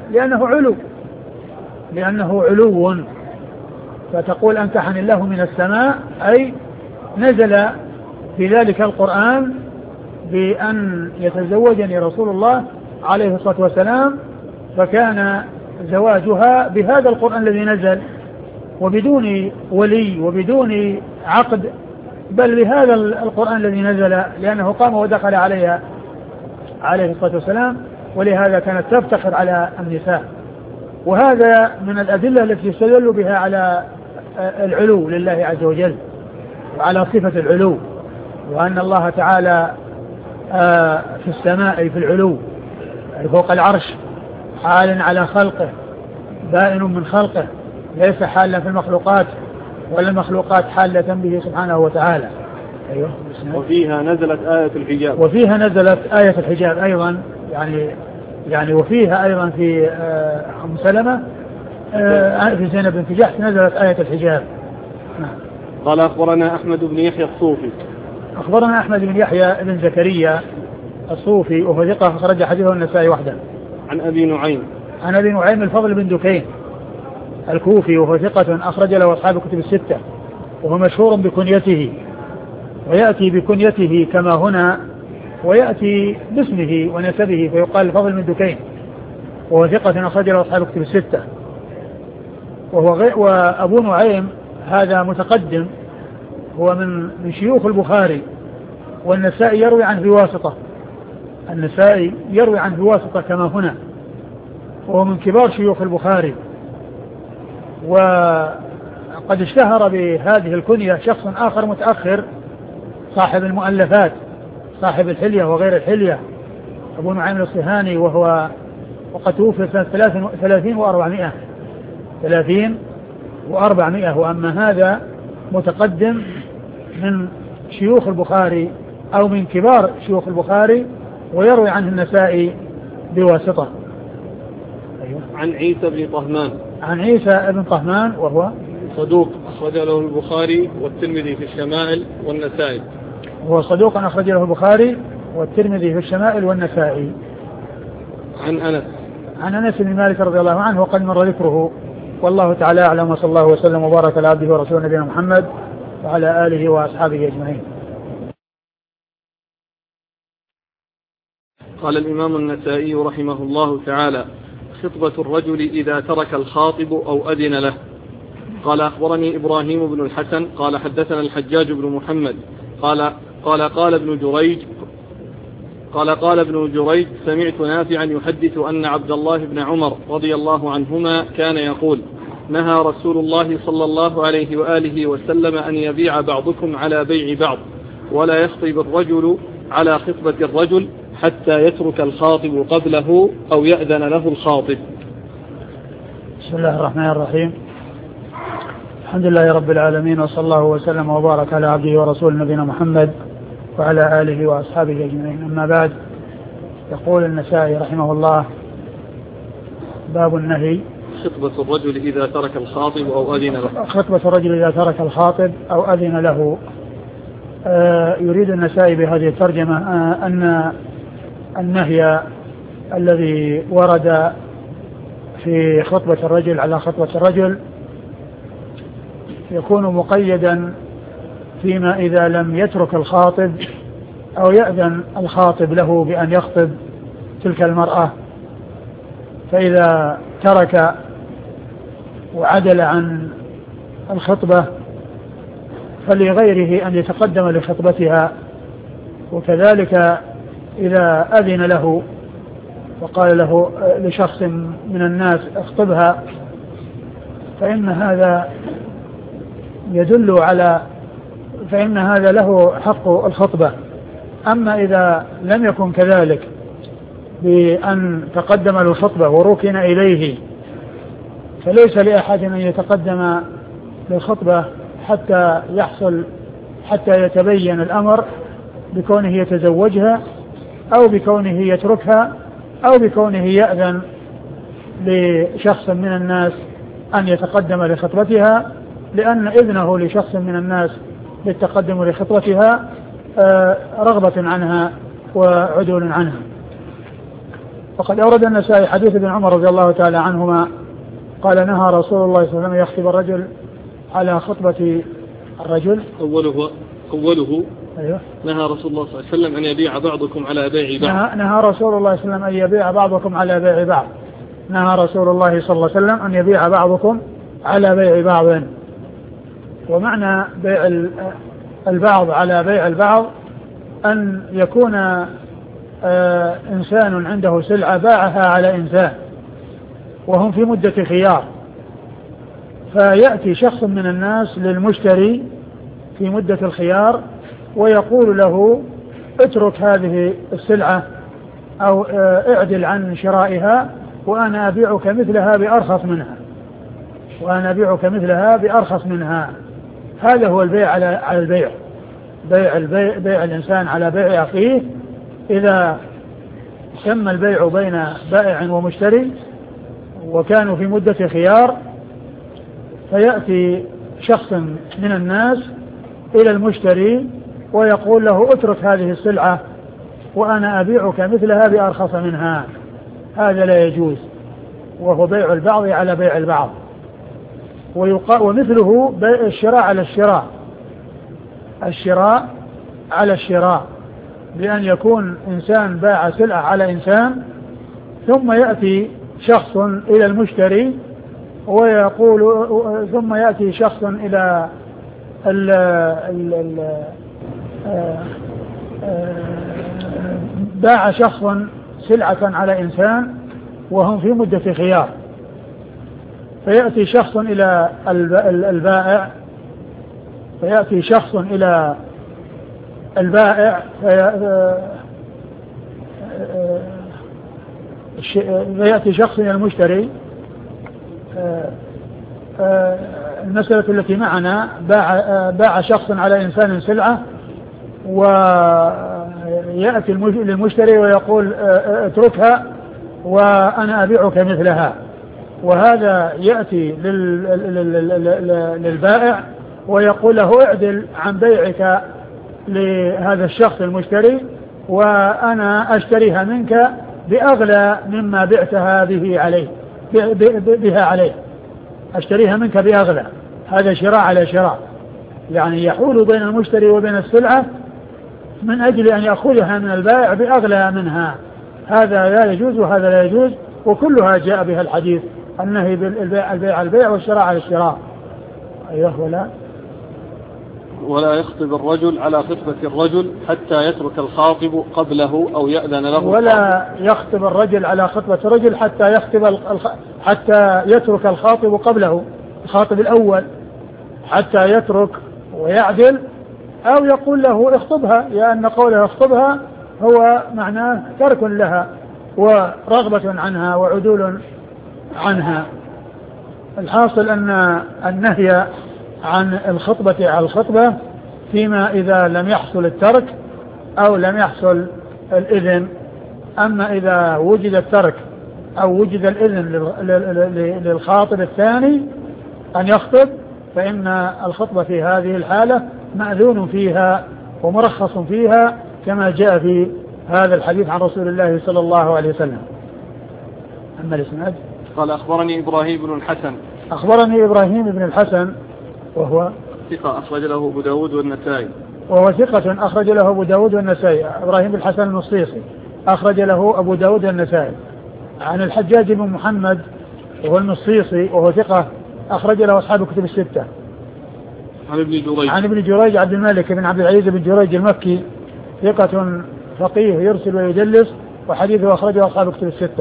لأنه علو. فتقول أنكحني الله من السماء أي نزل في ذلك القرآن بأن يتزوجني رسول الله عليه الصلاة والسلام، فكان زواجها بهذا القرآن الذي نزل وبدون ولي وبدون عقد، بل بهذا القرآن الذي نزل، لأنه قام ودخل عليها عليه الصلاة والسلام، ولهذا كانت تفتخر على النساء. وهذا من الأدلة التي يستدل بها على العلو لله عز وجل وعلى صفة العلو، وأن الله تعالى في السماء في العلو أي فوق العرش، حال على خلقه، بائن من خلقه، ليس حالا في المخلوقات ولا المخلوقات حالة به سبحانه وتعالى. أيوه. وفيها نزلت آية الحجاب. وفيها نزلت آية الحجاب أيضا، يعني وفيها أيضا في أم سلمة في زينب بنت جحش نزلت آية الحجاب. قال أخبرنا أحمد بن يحيى الصوفي. أخبرنا أحمد بن يحيى بن زكريا الصوفي وهو ثقة أخرج حديثه النسائي وحده. عن أبي نعيم. عن أبي نعيم الفضل بن دكين الكوفي وهو ثقة أخرج له أصحاب الكتب الستة، وهو مشهور بكنيته، ويأتي بكنيته كما هنا، ويأتي باسمه ونسبه فيقال الفضل بن دكين، وهو ثقة أخرج له أصحاب الكتب الستة. وأبو نعيم هذا متقدم، هو من شيوخ البخاري، والنسائي يروي عنه بواسطة، النسائي يروي عنه بواسطة كما هنا، وهو من كبار شيوخ البخاري. وقد اشتهر بهذه الكنية شخص آخر متأخر صاحب المؤلفات، صاحب الحلية وغير الحلية، أبو نعيم الأصفهاني، وقد توفي سنة 30 و400. وأما هذا متقدم من شيوخ البخاري أو من كبار شيوخ البخاري، ويروي عنه النسائي بواسطة. أيوه. عن عيسى بن طهمان. عن عيسى بن طهمان وهو صدوق أخرج له البخاري والترمذي في الشمائل والنسائي. هو صدوق أخرج له البخاري والترمذي في الشمائل والنسائي. عن أنس بن مالك رضي الله عنه وقد مر ذكره، والله تعالى أعلم، وصلى الله وسلم وبارك على عبده ورسوله نبينا محمد وعلى آله وأصحابه أجمعين. قال الإمام النسائي رحمه الله تعالى: خطبة الرجل إذا ترك الخاطب أو أذن له. قال أخبرني إبراهيم بن الحسن قال حدثنا الحجاج بن محمد قال ابن جريج سمعت نافعا يحدث أن عبد الله بن عمر رضي الله عنهما كان يقول: نهى رسول الله صلى الله عليه وآله وسلم أن يبيع بعضكم على بيع بعض، ولا يخطب الرجل على خطبة الرجل حتى يترك الخاطب قبله أو يأذن له الخاطب. بسم الله الرحمن الرحيم. الحمد لله رب العالمين، وصلى الله وسلم وبارك على عبده ورسوله نبينا محمد وعلى آله وأصحابه أجمعين. أما بعد، يقول النسائي رحمه الله: باب النهي خطبة الرجل إذا ترك الخاطب أو أذن له. خطبة الرجل إذا ترك الخاطب أو أذن له. يريد النسائي بهذه الترجمة أن النهي الذي ورد في خطبة الرجل على خطبة الرجل يكون مقيدا فيما إذا لم يترك الخاطب أو يأذن الخاطب له بأن يخطب تلك المرأة، فإذا ترك وعدل عن الخطبة فلغيره أن يتقدم لخطبتها. وكذلك إذا أذن له وقال له لشخص من الناس اخطبها، فإن هذا له حق الخطبة. أما إذا لم يكن كذلك بأن تقدم للخطبة وركن إليه، فليس لأحد أن يتقدم للخطبة حتى يتبين الأمر بكونه يتزوجها أو بكونه يتركها أو بكونه يأذن لشخص من الناس أن يتقدم لخطبتها، لأن إذنه لشخص من الناس للتقدم لخطبتها رغبة عنها وعدول عنها. وقد أورد النسائي حديث ابن عمر رضي الله تعالى عنهما قال: نهى رسول الله صلى الله عليه وسلم يخطب الرجل على خطبة الرجل. أوله أيوه. نهى رسول الله صلى الله عليه وسلم أن يبيع بعضكم على بيع بعض. نهى رسول الله صلى الله عليه وسلم أن يبيع بعضكم على بيع بعض. نهى رسول الله صلى الله عليه وسلم أن يبيع بعضكم على بيع بعض. ومعنى بيع البعض على بيع البعض أن يكون إنسان عنده سلعة باعها على إنسان وهم في مدة خيار، فيأتي شخص من الناس للمشتري في مدة الخيار ويقول له: اترك هذه السلعة أو اعدل عن شرائها وأنا أبيعك مثلها بأرخص منها. هذا هو البيع على البيع، بيع الإنسان على بيع أخيه إذا تم البيع بين بائع ومشتري وكانوا في مدة خيار، فيأتي شخص من الناس إلى المشتري ويقول له اترك هذه السلعة وأنا أبيعك مثلها بأرخص منها. هذا لا يجوز، وهو بيع البعض على بيع البعض. ومثله بيع الشراء على الشراء، الشراء على الشراء، بأن يكون إنسان باع سلعة على إنسان ثم يأتي شخص إلى المشتري ويقول، ثم يأتي شخص إلى باع شخص سلعة على إنسان وهم في مدة خيار، فيأتي شخص إلى البائع، فيأتي شخص إلى البائع فيأتي شخص إلى المشتري. المسألة التي معنا باع شخص على إنسان سلعة ويأتي للمشتري ويقول اتركها وأنا أبيعك مثلها، وهذا يأتي للبائع ويقول له اعدل عن بيعك لهذا الشخص المشتري وأنا أشتريها منك بأغلى مما بعتها بها عليه، أشتريها منك بأغلى. هذا شراء على شراء، يعني يحول بين المشتري وبين السلعة من أجل أن يأخذها من البائع بأغلى منها. هذا لا يجوز وهذا لا يجوز، وكلها جاء بها الحديث النهي بالبيع البيع والشراء على الشراء. أيوه. ولا يخطب الرجل على خطبة الرجل حتى يترك الخاطب قبله أو يأذن له. ولا يخطب الرجل على خطبة الرجل حتى يترك الخاطب قبله، الخاطب الأول، حتى يترك ويعدل، أو يقول له اخطبها، لأن قوله اخطبها هو معناه ترك لها ورغبة عنها وعدول عنها. الحاصل أن النهي عن الخطبة على الخطبة فيما إذا لم يحصل الترك أو لم يحصل الإذن. أما إذا وجد الترك أو وجد الإذن للخاطب الثاني أن يخطب، فإن الخطبة في هذه الحالة مأذون فيها ومرخص فيها كما جاء في هذا الحديث عن رسول الله صلى الله عليه وسلم. أما الإسناد قال أخبرني إبراهيم بن الحسن. أخبرني إبراهيم بن الحسن وهو ثقة أخرج له أبو داود والنسائي. وهو ثقة أخرج له أبو داود والنسائي. إبراهيم بن الحسن المصيصي أخرج له أبو داود والنسائي. عن الحجاج بن محمد وهو المصيصي وهو ثقة أخرج له أصحاب الكتب الستة. عن ابن جريج عبد الملك بن عبد العزيز بن جريج المكي ثقة فقيه يرسل ويدلس، وحديثه أخرجه أصحاب الكتب الستة.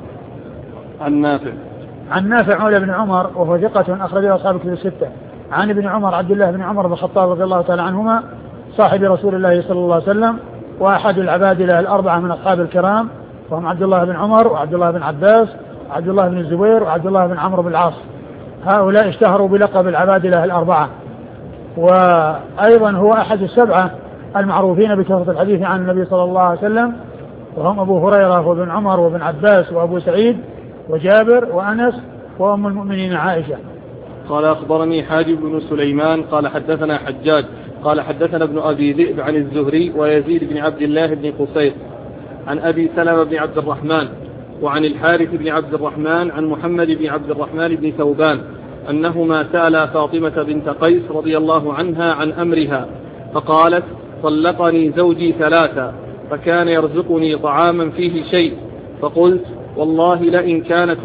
عن نافع مولى بن عمر وهو ثقة أخرجه أصحاب الكتب الستة. عن ابن عمر عبد الله بن عمر بن الخطاب رضي الله تعالى عنهما صاحب رسول الله صلى الله عليه وسلم وأحد العبادلة الأربعة من أصحاب الكرام، وهم عبد الله بن عمر وعبد الله بن عباس وعبد الله بن الزبير وعبد الله بن عمرو بن العاص. هؤلاء اشتهروا بلقب العبادلة الأربعة. وأيضا هو أحد السبعة المعروفين بكثرة الحديث عن النبي صلى الله عليه وسلم، وهم أبو هريرة وابن عمر وابن عباس وأبو سعيد وجابر وأنس وأم المؤمنين عائشة. قال أخبرني حاجب بن سليمان قال حدثنا حجاج قال حدثنا ابن أبي ذئب عن الزهري ويزيد بن عبد الله بن قصير عن أبي سلمة بن عبد الرحمن وعن الحارث بن عبد الرحمن عن محمد بن عبد الرحمن بن ثوبان أنهما سألا فاطمة بنت قيس رضي الله عنها عن أمرها، فقالت طلقني زوجي 3 فكان يرزقني طعاما فيه شيء، فقلت والله لئن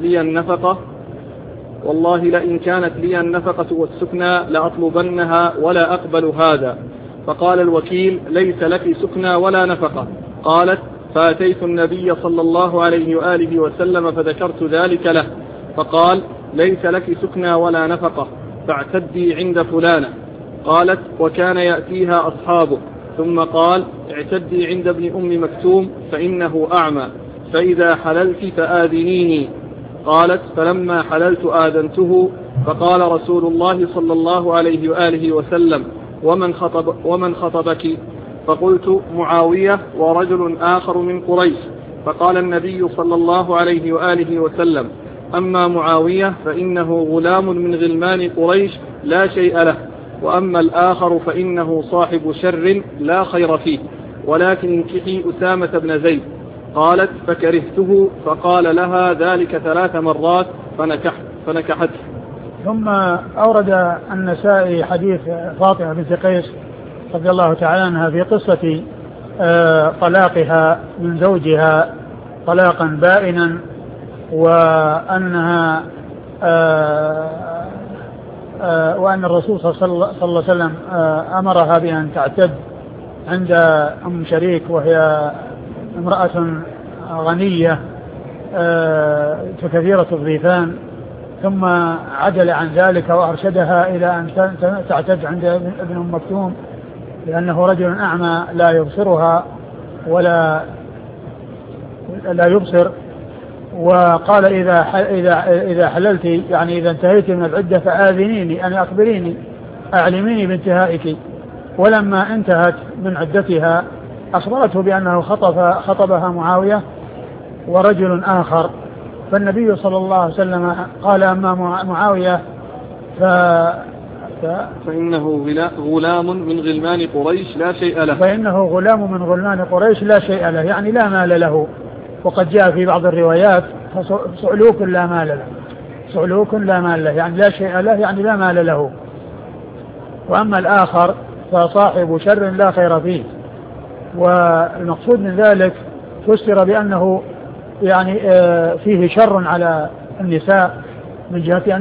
كانت لي النفقة والسكنى لأطلبنها ولا أقبل هذا. فقال الوكيل ليس لك سكنى ولا نفقة. قالت فأتيت النبي صلى الله عليه وآله وسلم فذكرت ذلك له، فقال ليس لك سكنى ولا نفقة فاعتدي عند فلانة. قالت وكان يأتيها أصحابه، ثم قال اعتدي عند ابن أم مكتوم فإنه أعمى، فإذا حللت فآذنيني. قالت فلما حللت آذنته، فقال رسول الله صلى الله عليه وآله وسلم ومن خطبك؟ فقلت: معاوية ورجل آخر من قريش. فقال النبي صلى الله عليه وآله وسلم: أما معاوية فإنه غلام من غلمان قريش لا شيء له، وأما الآخر فإنه صاحب شر لا خير فيه، ولكن انكحي أسامة بن زيد. قالت: فكرهته، فقال لها ذلك 3 مرات فنكحته. ثم أورد النسائي حديث فاطمة بنت قيس رضي الله تعالى عنها في قصة طلاقها من زوجها طلاقا بائنا، وأن الرسول صلى الله عليه وسلم أمرها بأن تعتد عند أم شريك، وهي امرأة غنية كثيرة الضيفان، ثم عدل عن ذلك وأرشدها إلى أن تعتد عند ابن أم مكتوم، لأنه رجل أعمى لا يبصرها ولا لا يبصر. وقال: إذا حللت، يعني إذا انتهيت من العدة فآذنيني، أن أخبريني، أعلميني بانتهائك. ولما انتهت من عدتها أخبرته بأنه خطبها معاوية ورجل آخر. فالنبي صلى الله عليه وسلم قال: أما معاوية فإنه غلام من غلمان قريش لا شيء له. فإنه غلام من غلمان قريش لا شيء له، يعني لا مال له. وقد جاء في بعض الروايات: صعلوك لا مال له، صعلوك لا مال له، يعني لا شيء له، يعني لا مال له. وأما الآخر فصاحب شر لا خير فيه. والمقصود من ذلك فسر بأنه يعني فيه شر على النساء من جهة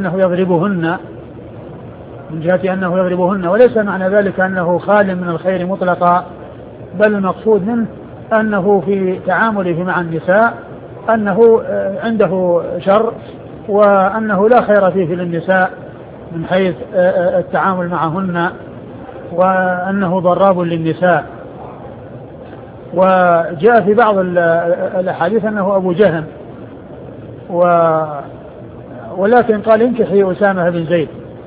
أنه يضربهن، وليس معنى ذلك أنه خال من الخير مطلقا، بل المقصود منه أنه في تعامله مع النساء أنه عنده شر، وأنه لا خير فيه للنساء من حيث التعامل معهن، وأنه ضراب للنساء. وجاء في بعض الأحاديث أنه أبو جهم، ولكن قال: انكحي أسامة بن زيد.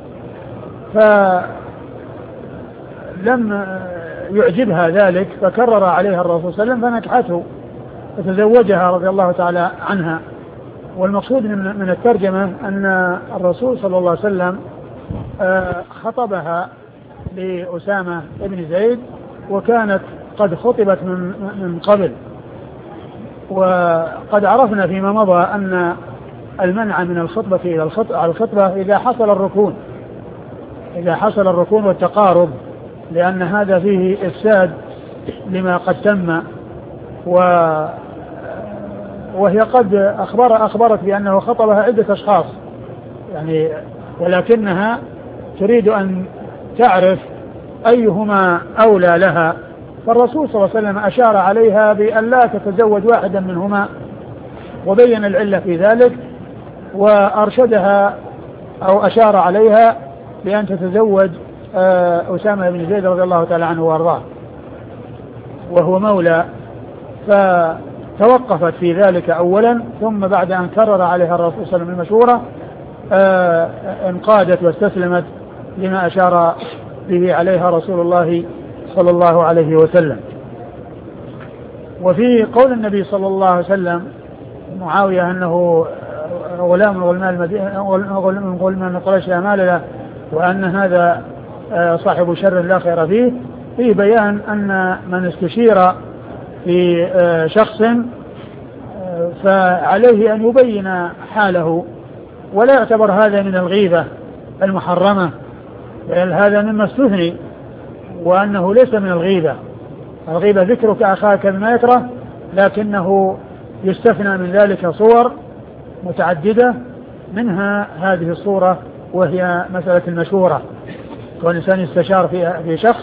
فلم يعجبها ذلك، فكرر عليها الرسول صلى الله عليه وسلم فنكحته فتزوجها رضي الله تعالى عنها. والمقصود من الترجمة أن الرسول صلى الله عليه وسلم خطبها لأسامة بن زيد، وكانت قد خطبت من قبل. وقد عرفنا فيما مضى أن المنع من الخطبة إلى الخطبة إذا حصل الركون والتقارب، لأن هذا فيه إفساد لما قد تم. وهي قد أخبرت بأنه خطبها عدة أشخاص، يعني ولكنها تريد أن تعرف أيهما أولى لها. فالرسول صلى الله عليه وسلم أشار عليها بأن لا تتزوج واحدا منهما، وبين العلة في ذلك، وأرشدها أو أشار عليها بأن تتزوج أسامة بن زيد رضي الله تعالى عنه وارضاه، وهو مولى. فتوقفت في ذلك أولا، ثم بعد أن كرر عليها الرسول صلى الله عليه وسلم المشورة انقادت واستسلمت لما أشار به عليها رسول الله صلى الله عليه وسلم. وفي قول النبي صلى الله عليه وسلم معاوية أنه غلام من غلمان قريش لا مال له، وأن هذا صاحب شر لا خير فيه، في بيان أن من استشير في شخص فعليه أن يبين حاله، ولا يعتبر هذا من الغيبة المحرمة، بل هذا مما استثني، وأنه ليس من الغيبة. الغيبة ذكرك أخاك بما يكره، لكنه يستثنى من ذلك صور متعددة، منها هذه الصورة وهي مسألة المشورة، والإنسان يستشار في شخص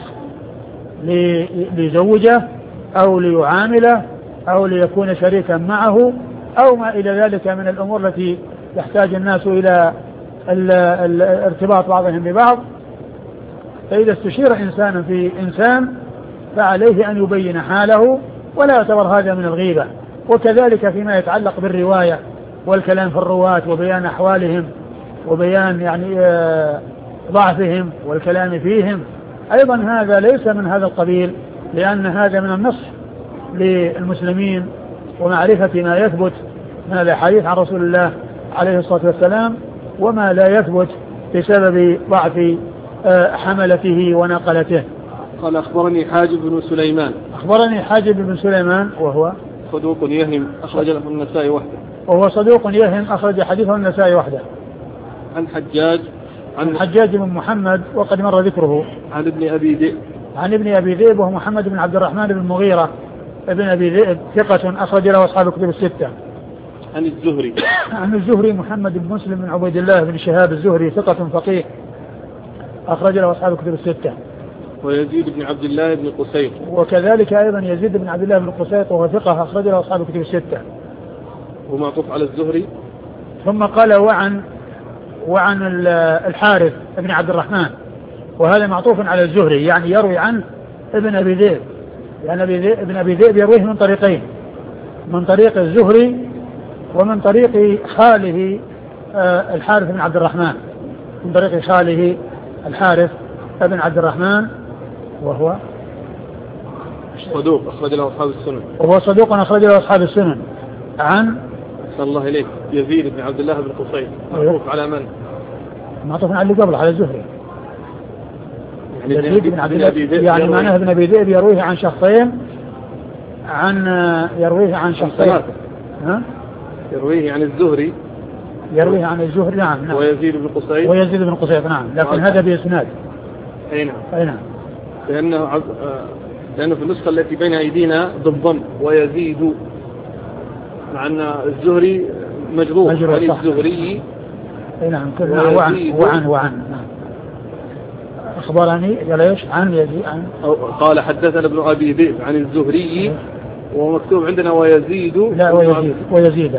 ليزوجه أو ليعامله أو ليكون شريكا معه أو ما إلى ذلك من الأمور التي يحتاج الناس إلى الارتباط بعضهم ببعض. فإذا استشير إنسان في إنسان فعليه أن يبين حاله، ولا يعتبر هذا من الغيبة. وكذلك فيما يتعلق بالرواية والكلام في الرواة وبيان أحوالهم وبيان يعني ضعفهم والكلام فيهم، أيضا هذا ليس من هذا القبيل، لأن هذا من النصح للمسلمين ومعرفة ما يثبت من الأحاديث عن رسول الله عليه الصلاة والسلام وما لا يثبت بسبب ضعف حملته ونقلته. قال أخبرني حاجب بن سليمان. أخبرني حاجب بن سليمان وهو صدوق يهم أخرج له النسائي وحده. وهو صدوق يهم أخرج حديثه النسائي وحده. عن حجاج عن حجاج بن محمد وقد مر ذكره. عن ابن أبي ذئب. عن ابن أبي ذئب وهو محمد بن عبد الرحمن بن المغيرة ابن أبي ذئب ثقة أخرج له أصحاب الكتب الستة. عن الزهري. عن الزهري محمد بن مسلم بن عبيد الله بن شهاب الزهري ثقة فقيه أخرج له أصحاب الكتب الستة. ويزيد بن عبد الله بن قسيط. وكذلك أيضا يزيد بن عبد الله بن قسيط وهو ثقة أخرج له أصحاب الكتب الستة. ومعطوف على الزهري. ثم قال وعن الحارث بن عبد الرحمن، وهذا معطوف على الزهري، يعني يروي عن ابن أبي ذئب، يعني ابن أبي ذئب يرويه من طريقين، من طريق الزهري ومن طريق خاله الحارث بن عبد الرحمن، من طريق خاله الحارث بن عبد الرحمن وهو صدوق أخرج له أصحاب السنن. وهو صدوق أخرج له أصحاب السنن. عن صلى الله إليك يزيد بن عبد الله بن قسيط. معطوف على من؟ معطوف على اللي قبل على الزهري. يعني يزيد بن عبد الله، يعني معناه ابن أبي ذئب يرويه عن شخصين، يرويه عن شخصين. يرويه عن الزهري. يرويه عن الزهري نعم. ويزيد بن قسيط. ويزيد بن قسيط نعم، لكن هذا بإسناد. أي نعم. أي نعم. لأنه في النسخة التي بين أيدينا بالضم ويزيد، مع أن الزهري مجروح عن الزهري. أي نعم. وعن نعم. أخبرني قال إيش عن يزيد عن. قال حدثنا ابن أبي ذئب عن الزهري ومكتوب عندنا ويزيد. لا ويزيد.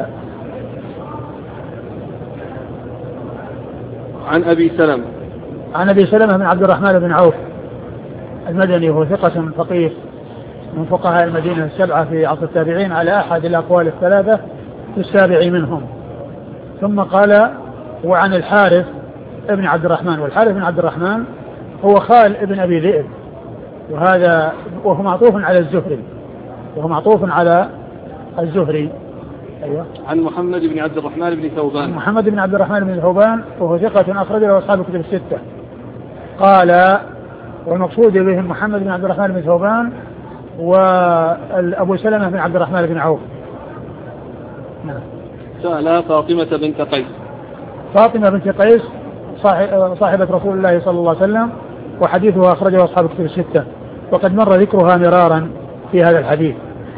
عن أبي سلمة. عن أبي سلمة بن عبد الرحمن بن عوف المدني، هو ثقة فقيه من فقهاء المدينة السبعة في عصر التابعين على أحد الأقوال الثلاثة في السابع منهم. ثم قال وعن الحارث ابن عبد الرحمن، والحارث بن عبد الرحمن هو خال ابن أبي ذئب، وهو معطوف على الزهري، أيوة. عن محمد بن عبد الرحمن بن ثوبان. محمد بن عبد الرحمن بن ثوبان وهو ثقة أخرج له أصحاب الكتب الستة. قال والمقصود بهم محمد بن عبد الرحمن بن ثوبان وأبو سلمة بن عبد الرحمن بن عوف. نعم. سأل فاطمة بنت قيس. فاطمة بنت قيس صاحبة رسول الله صلى الله عليه وسلم، وحديثها أخرجه أصحاب الكتب الستة، وقد مر ذكرها مرارا في هذا الحديث.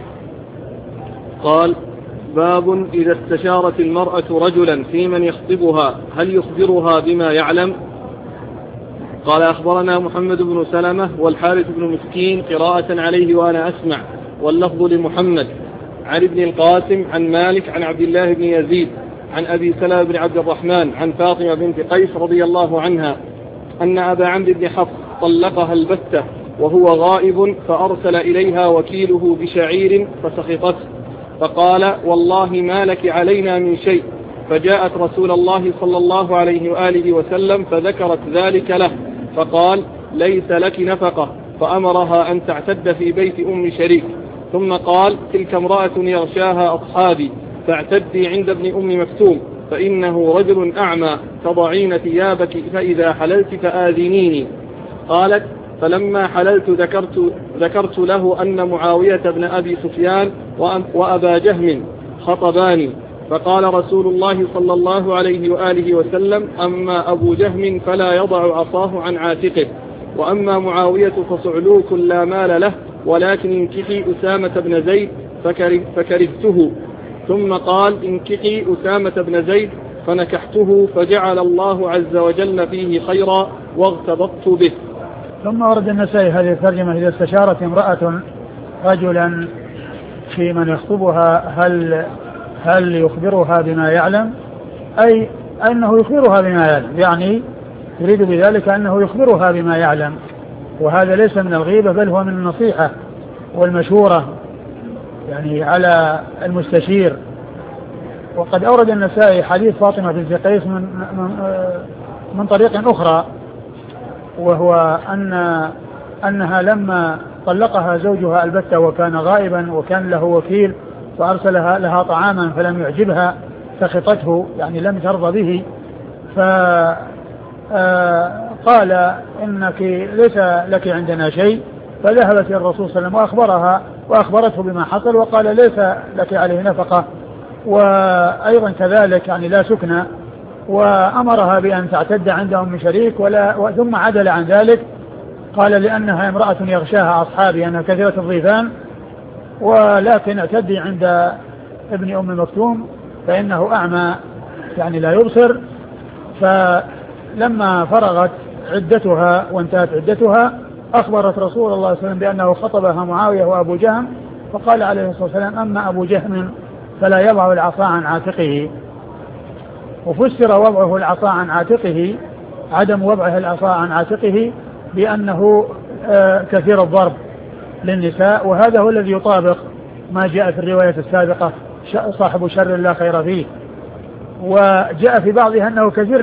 قال باب إذا استشارت المرأة رجلا في من يخطبها هل يخبرها بما يعلم؟ قال أخبرنا محمد بن سلمة والحارث بن مسكين قراءة عليه وأنا أسمع، واللفظ لمحمد. عن ابن القاسم عن مالك عن عبد الله بن يزيد عن أبي سلمة بن عبد الرحمن عن فاطمة بنت قيس رضي الله عنها أن أبا عمرو بن حفص طلقها البتة وهو غائب، فأرسل إليها وكيله بشعير فسخطته، فقال والله ما لك علينا من شيء، فجاءت رسول الله صلى الله عليه وآله وسلم فذكرت ذلك له، فقال ليس لك نفقة، فأمرها أن تعتد في بيت أم شريك، ثم قال تلك امرأة يغشاها أصحابي، فاعتدي عند ابن أم مكتوم فإنه رجل أعمى، تضعين ثيابك فإذا حللت فآذنيني. قالت فلما حللت ذكرت له أن معاوية بن أبي سفيان وأبا جهم خطباني، فقال رسول الله صلى الله عليه وآله وسلم أما أبو جهم فلا يضع عصاه عن عاتقه، وأما معاوية فصعلوك لا مال له، ولكن انكحي أسامة بن زيد فكرهته، ثم قال انكحي أسامة بن زيد فنكحته، فجعل الله عز وجل فيه خيرا واغتبطت به. ثم ورد النسائي هذه الترجمة إذا استشارت امرأة رجلا في من يخطبها هل يخبرها بما يعلم، أي أنه يخبرها بما يعلم، يعني يريد بذلك أنه يخبرها بما يعلم، وهذا ليس من الغيبة بل هو من النصيحة والمشورة يعني على المستشير. وقد أورد النسائي حديث فاطمة بنت قيس من طريق أخرى، وهو أن أنها لما طلقها زوجها البتة وكان غائبا وكان له وكيل فأرسلها لها طعاما فلم يعجبها سخطته يعني لم ترضى به، فقال إنك ليس لك عندنا شيء، فذهبت الرسول صلى الله عليه وسلم وأخبرته بما حصل وقال ليس لك عليه نفقة وأيضا كذلك يعني لا سكنى، وأمرها بأن تعتد عند أم شريك ثم عدل عن ذلك قال لأنها امرأة يغشاها أصحابي أنها كثيرة الضيفان، ولكن اعتدي عند ابن أم مكتوم فإنه أعمى يعني لا يبصر. فلما فرغت عدتها وانتهت عدتها أخبرت رسول الله صلى الله عليه وسلم بأنه خطبها معاوية وأبو جهم، فقال عليه الصلاة والسلام أما أبو جهم فلا يضع العصا عن عاتقه. وفسر وضعه العصا عن عاتقه عدم وضعه العصا عن عاتقه بأنه كثير الضرب للنساء، وهذا هو الذي يطابق ما جاء في الرواية السابقة صاحب شر لا خير فيه. وجاء في بعضها أنه كثير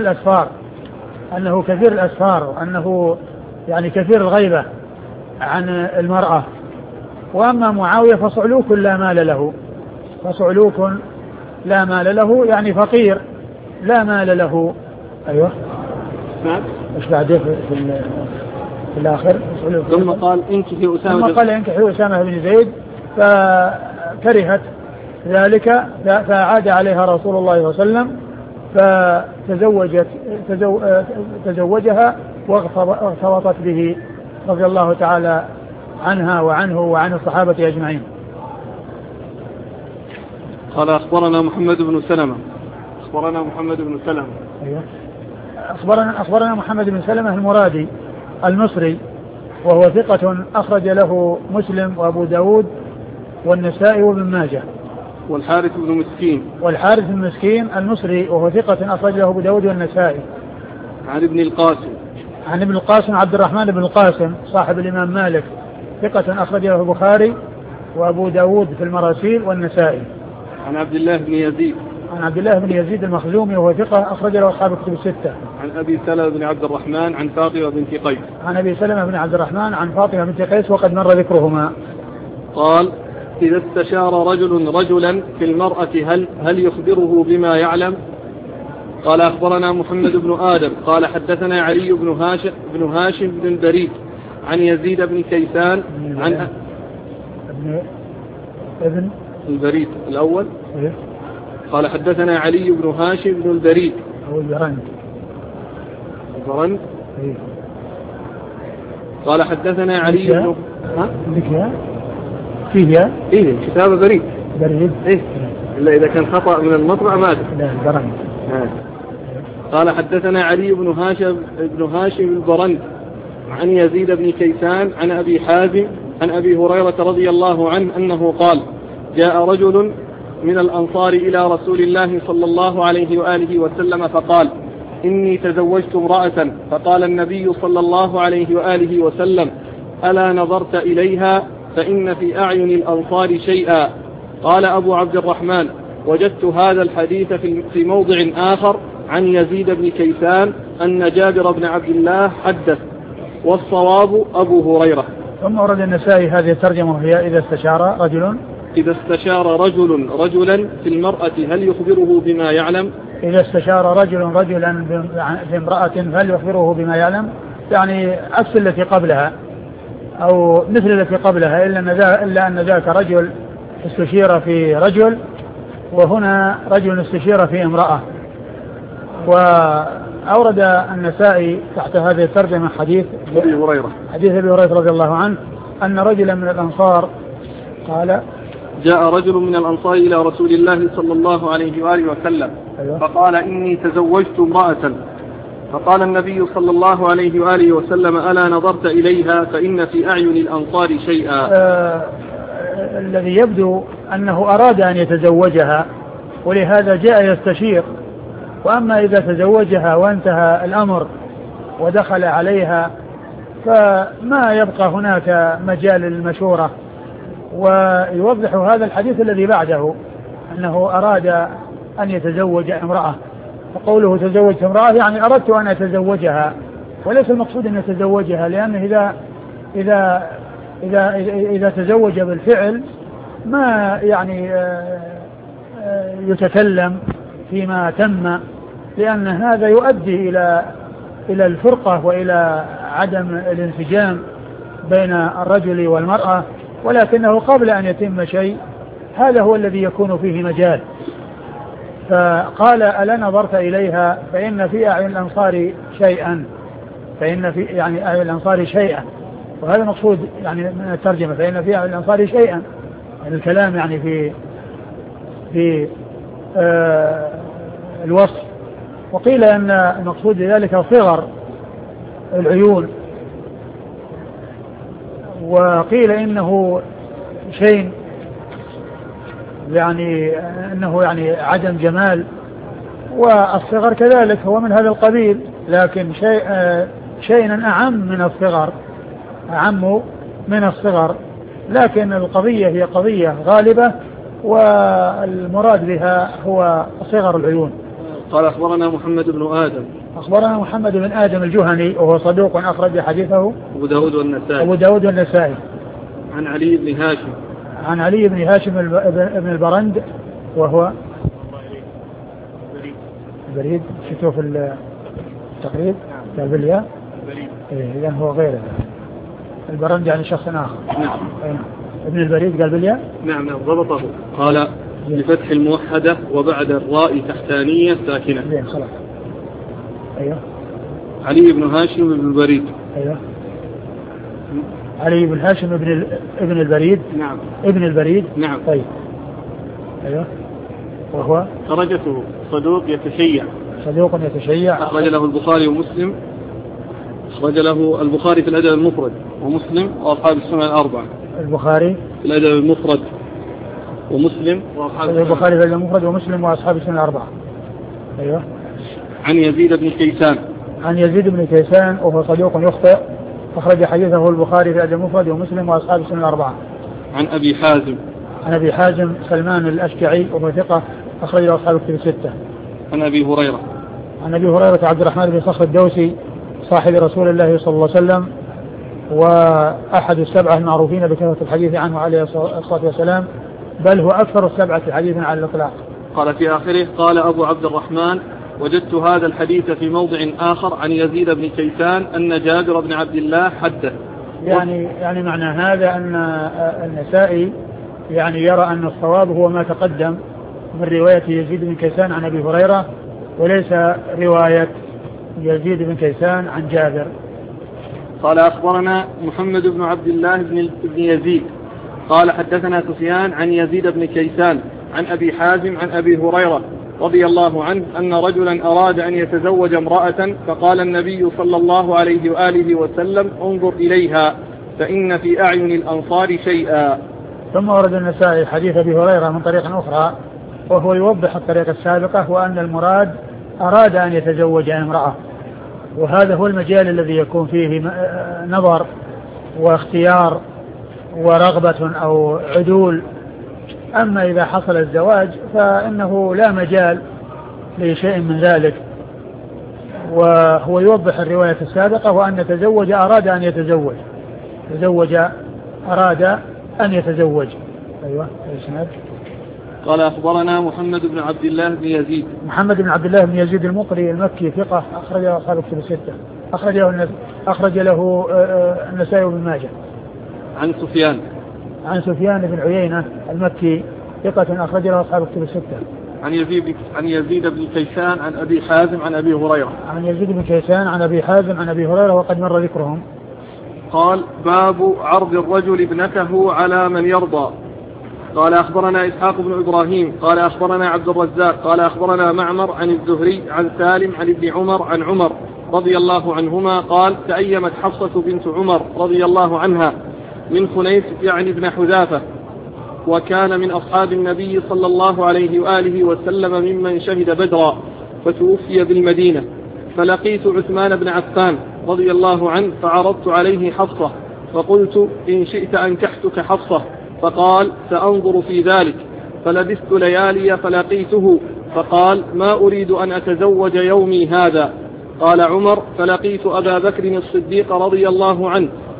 الأسفار وأنه يعني كثير الغيبة عن المرأة. وأما معاوية فصعلوك لا مال له يعني فقير لا مال له. أيوة مش بعده في الآخر ثم قال انكحي أسامة بن زيد فكرهت ذلك فعاد عليها رسول الله صلى الله عليه وسلم فتزوجها واغتبطت به رضي الله تعالى عنها وعنه وعن الصحابة أجمعين. قال أخبرنا محمد بن سلمة. أيوة. أخبرنا محمد بن سلمة المرادي المصري وهو ثقة أخرج له مسلم وأبو داود والنسائي وابن ماجه. والحارث بن مسكين المصري وهو ثقة أخرج له أبو داود والنسائي. عن ابن القاسم عبد الرحمن بن القاسم صاحب الإمام مالك ثقة أخرج له البخاري وأبو داود في المراسيل والنسائي. عن عبد الله بن يزيد المخزومي وهو ثقة أخرج له أصحاب الكتب الستة. عن أبي سلمة بن عبد الرحمن عن فاطمة بنت قيس وقد مر ذكرهما. قال إذا استشار رجل رجلا في المرأة هل يخبره بما يعلم؟ قال أخبرنا محمد بن آدم قال حدثنا علي بن هاشم بن البريد عن يزيد بن كيسان عن ابن البريد الأول. قال حدثنا علي بن هاشم بن البريد البرند. قال حدثنا علي بن فيه كتاب بريد إلا إذا كان خطأ من المطبع ماذا. قال حدثنا علي بن هاشم البرند عن يزيد بن كيسان عن أبي حازم عن أبي هريرة رضي الله عنه أنه قال جاء رجل من الأنصار إلى رسول الله صلى الله عليه وآله وسلم فقال إني تزوجت امرأة، فقال النبي صلى الله عليه وآله وسلم ألا نظرت إليها فإن في أعين الأنصار شيئا. قال أبو عبد الرحمن وجدت هذا الحديث في موضع آخر عن يزيد بن كيسان أن جابر بن عبد الله حدث والصواب أبو هريرة. ثم ورد النسائي هذه الترجمة وهي إذا استشار رجل رجلا في المرأة هل يخبره بما يعلم؟ إذا استشار رجل رجلا في امرأة هل يخبره بما يعلم؟ يعني عكس التي قبلها أو مثل التي قبلها إلا أن ذاك رجل استشير في رجل وهنا رجل استشير في امرأة. وأورد النسائي تحت هذه الترجمة حديث أبي هريرة رضي الله عنه أن رجلا من الأنصار قال جاء رجل من الأنصار إلى رسول الله صلى الله عليه وآله وسلم فقال إني تزوجت امرأة، فقال النبي صلى الله عليه وآله وسلم ألا نظرت إليها فإن في أعين الأنصار شيئا. الذي يبدو أنه أراد أن يتزوجها ولهذا جاء يستشير، وأما إذا تزوجها وانتهى الأمر ودخل عليها فما يبقى هناك مجال للمشورة. ويوضح هذا الحديث الذي بعده أنه أراد أن يتزوج امرأة، فقوله تزوجت امرأة يعني أردت أن أتزوجها، وليس المقصود أن يتزوجها، لأنه إذا إذا تزوج بالفعل ما يعني يتكلم فيما تم، لأن هذا يؤدي إلى الفرقة وإلى عدم الانسجام بين الرجل والمرأة، ولكنه قبل أن يتم شيء هذا هو الذي يكون فيه مجال. فقال ألا نظرت إليها فإن في أعين الأنصار شيئا، فإن في يعني أعين الأنصار شيئا، وهذا مقصود يعني من الترجمة، فإن في أعين الأنصار شيئا، يعني الكلام يعني في الوصف. وقيل أن المقصود بذلك صغر العيون، وقيل إنه شيء يعني أنه يعني عدم جمال، والصغر كذلك هو من هذا القبيل، لكن شيء أعم من الصغر، أعم من الصغر، لكن القضية هي قضية غالبة والمراد بها هو صغر العيون. قال أخبرنا محمد بن آدم. أخبرنا محمد بن آدم الجهني وهو صدوق أخرج حديثه أبو داود والنسائي. عن علي بن هاشم. عن علي بن هاشم بن البرند وهو البريد، شتوه في التقريب بالياء، إذن هو غيره. البرند يعني شخص آخر. نعم. ابن البريد قال بالياء. نعم ضبطه. قال بفتح الموحدة وبعد الراء تحتانية ساكنة. زين خلاص. أيوه. علي بن هاشم بن البريد. أيوه. علي بن هاشم ابن البريد. نعم. ابن البريد. نعم. طيب. أيوه. وهو درجته صدوق يتشيع. صدوق يتشيع. أخرج له البخاري ومسلم. أخرج له البخاري في الأدب المفرد ومسلم وأصحاب السنن الأربعة. البخاري في الأدب المفرد ومسلم وأصحاب السنن. البخاري في الأدب المفرد ومسلم وأصحاب السنن الأربعة. أيوه. عن يزيد بن كيسان. عن يزيد بن كيسان وهو صدوق يخطئ، أخرج حديثه البخاري في الأدب المفرد ومسلم وأصحاب السنن الأربعة. عن أبي حازم. عن أبي حازم سلمان الأشجعي وهو ثقة، أخرج له أصحاب الكتب الستة. عن أبي هريرة. عن أبي هريرة عبد الرحمن بن صخر الدوسي صاحب رسول الله صلى الله عليه وسلم، وأحد السبعة المعروفين بكثرة الحديث عنه عليه الصلاة والسلام، بل هو أكثر السبعة حديثا على الإطلاق. قال في آخره قال أبو عبد الرحمن وجدت هذا الحديث في موضع آخر عن يزيد بن كيسان أن جابر بن عبد الله حدث. يعني معنى هذا أن النسائي يعني يرى أن الصواب هو ما تقدم من رواية يزيد بن كيسان عن أبي هريرة، وليس رواية يزيد بن كيسان عن جابر. قال أخبرنا محمد بن عبد الله بن يزيد قال حدثنا سفيان عن يزيد بن كيسان عن أبي حازم عن أبي هريرة رضي الله عنه أن رجلا أراد أن يتزوج امرأة، فقال النبي صلى الله عليه وآله وسلم انظر إليها فإن في أعين الأنصار شيئا. ثم ورد النسائي حديث أبي هريرة من طريق أخرى وهو يوضح الطريقة السابقة، وأن المراد أراد أن يتزوج امرأة، وهذا هو المجال الذي يكون فيه نظر واختيار ورغبة أو عدول. أما إذا حصل الزواج فإنه لا مجال لشيء من ذلك. وهو يوضح الرواية السابقة وأن تزوج أراد أن يتزوج، تزوج أراد أن يتزوج. أيوة. قال أخبرنا محمد بن عبد الله بن يزيد. محمد بن عبد الله بن يزيد المقري المكي ثقة، أخرج له أصحاب الكتب الستة، أخرج له النسائي بن ماجه. عن سفيان بن عيينة المكي ثقة، أخرج له أصحاب الكتب الستة. عن يزيد بن كيسان عن أبي حازم عن أبي هريرة. عن يزيد بن كيسان عن أبي حازم عن أبي هريرة وقد مر ذكرهم. قال باب عرض الرجل ابنته على من يرضى. قال أخبرنا إسحاق بن إبراهيم قال أخبرنا عبد الرزاق قال أخبرنا معمر عن الزهري عن سالم عن ابن عمر عن عمر رضي الله عنهما قال تأيمت حفصة بنت عمر رضي الله عنها من خنيف يعني ابن حذافة، وكان من أصحاب النبي صلى الله عليه وآله وسلم ممن شهد بدرا، فتوفي بالمدينة، فلقيت عثمان بن عفان رضي الله عنه فعرضت عليه حفصة فقلت إن شئت أنكحتك حفصة، فقال سأنظر في ذلك، فلبثت ليالي فلقيته فقال ما أريد أن أتزوج يومي هذا. قال عمر فلقيت أبا بكر الصديق رضي الله عنه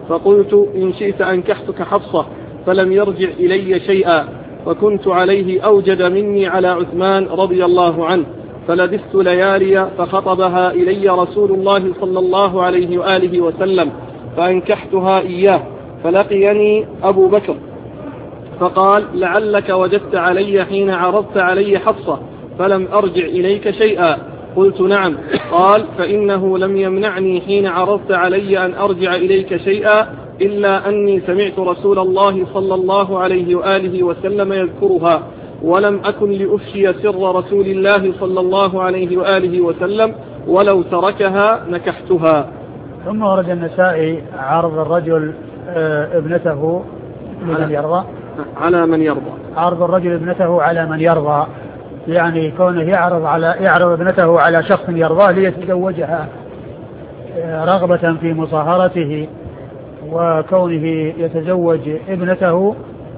فقلت إن شئت أنكحتك حفصة، فلم يرجع إلي شيئا، وكنت عليه أوجد مني على عثمان رضي الله عنه، فلبثت ليالي فخطبها إلي رسول الله صلى الله عليه وآله وسلم فأنكحتها إياه، فلقيني أبو بكر فقال لعلك وجدت علي حين عرضت علي حفصة فلم أرجع إليك شيئا. قلت نعم. قال فإنه لم يمنعني حين عرضت علي أن أرجع إليك شيئا إلا أني سمعت رسول الله صلى الله عليه وآله وسلم يذكرها، ولم أكن لأفشي سر رسول الله صلى الله عليه وآله وسلم، ولو تركها نكحتها. ثم ورد النسائي عرض الرجل ابنته لمن يرضى، على من يرضى، عرض الرجل ابنته على من يرضى، يعني كونه يعرض ابنته على شخص يرضاه ليتزوجها رغبة في مصاهرته وكونه يتزوج ابنته.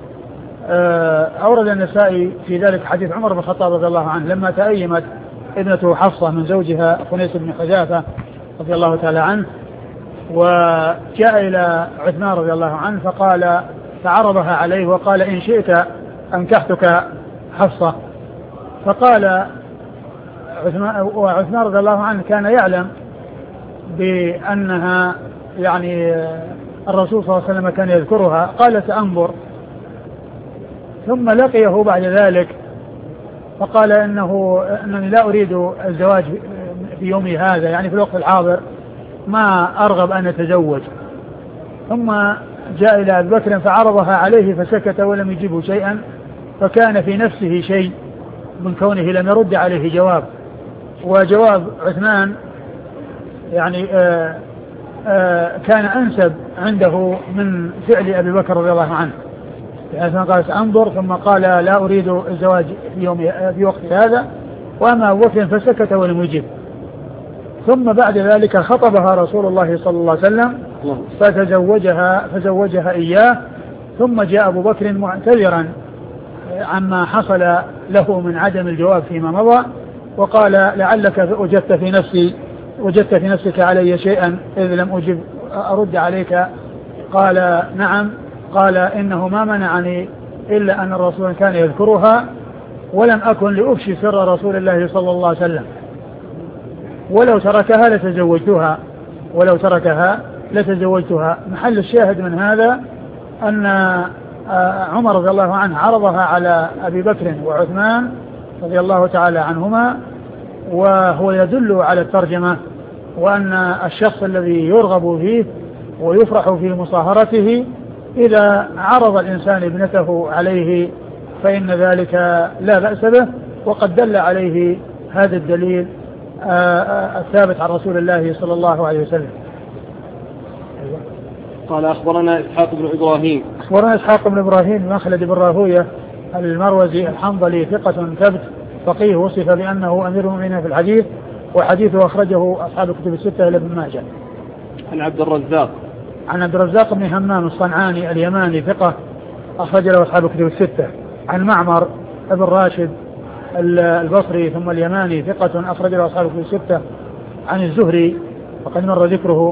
أورد النسائي في ذلك حديث عمر بن الخطاب رضي الله عنه لما تأيمت ابنته حفصة من زوجها خنيس بن حذافة رضي الله تعالى عنه، وجاء إلى عثمان رضي الله عنه فعرضها عليه وقال إن شئت أنكحتك حفصة. فقال عثمان رضي الله عنه كان يعلم بأنها يعني الرسول صلى الله عليه وسلم كان يذكرها، قال سأنظر. ثم لقيه بعد ذلك فقال أنني لا أريد الزواج في يومي هذا، يعني في الوقت الحاضر ما أرغب أن أتزوج. ثم جاء إلى أبي بكر فعرضها عليه فسكت ولم يجيبه شيئا، فكان في نفسه شيء من كونه لم يرد عليه جواب. وجواب عثمان يعني كان أنسب عنده من فعل أبي بكر رضي الله عنه، عثمان قال سأنظر ثم قال لا أريد الزواج في وقت هذا، وأما أبو بكر فسكت ولم يجب. ثم بعد ذلك خطبها رسول الله صلى الله عليه وسلم فزوجها إياه. ثم جاء أبو بكر معتذرا عما حصل له من عدم الجواب فيما مضى، وقال لعلك وجدت في نفسك علي شيئا إذ لم أرد عليك. قال نعم. قال إنه ما منعني إلا أن الرسول كان يذكرها، ولم أكن لأفشي سر رسول الله صلى الله عليه وسلم، ولو تركها لتزوجتها. محل الشاهد من هذا أن عمر رضي الله عنه عرضها على أبي بكر وعثمان رضي الله تعالى عنهما، وهو يدل على الترجمة، وأن الشخص الذي يرغب فيه ويفرح في مصاهرته إذا عرض الإنسان ابنته عليه فإن ذلك لا بأس به، وقد دل عليه هذا الدليل الثابت عن رسول الله صلى الله عليه وسلم. قال أخبرنا إسحاق بن إبراهيم بن مخلد بن راهوية المروزي الحنظلي ثقة ثبت فقيه، وصف بأنه أمير المؤمنين في الحديث، وحديثه أخرجه أصحاب الكتب الستة إلا ابن ماجه. عن عبد الرزاق بن همام الصنعاني اليماني ثقة أخرج له أصحاب الكتب الستة. عن معمر بن راشد البصري ثم اليماني ثقة أخرج له أصحاب الكتب الستة. عن الزهري وقد مر ذكره.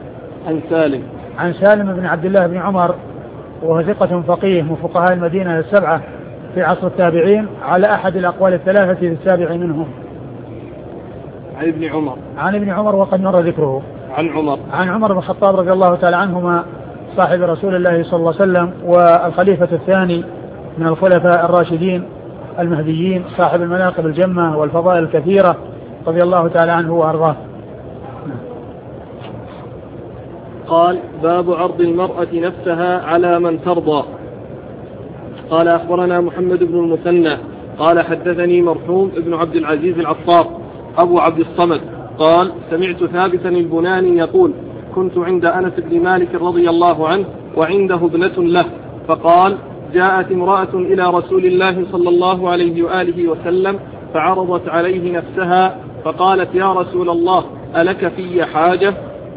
عن سالم بن عبد الله بن عمر وهو ثقة فقيه من فقهاء المدينة السبعة في عصر التابعين على أحد الأقوال الثلاثة في السابع منهم. عن ابن عمر وقد مر ذكره. عن عمر بن الخطاب رضي الله تعالى عنهما صاحب رسول الله صلى الله عليه وسلم والخليفة الثاني من الخلفاء الراشدين المهديين صاحب المناقب الجمة والفضائل الكثيرة رضي الله تعالى عنه وأرضاه. قال باب عرض المرأة نفسها على من ترضى. قال أخبرنا محمد بن المثنى قال حدثني مرحوم ابن عبد العزيز العطار أبو عبد الصمد قال سمعت ثابتا البناني يقول كنت عند أنس بن مالك رضي الله عنه وعنده ابنة له، فقال جاءت امرأة إلى رسول الله صلى الله عليه وآله وسلم فعرضت عليه نفسها فقالت يا رسول الله ألك في حاجة؟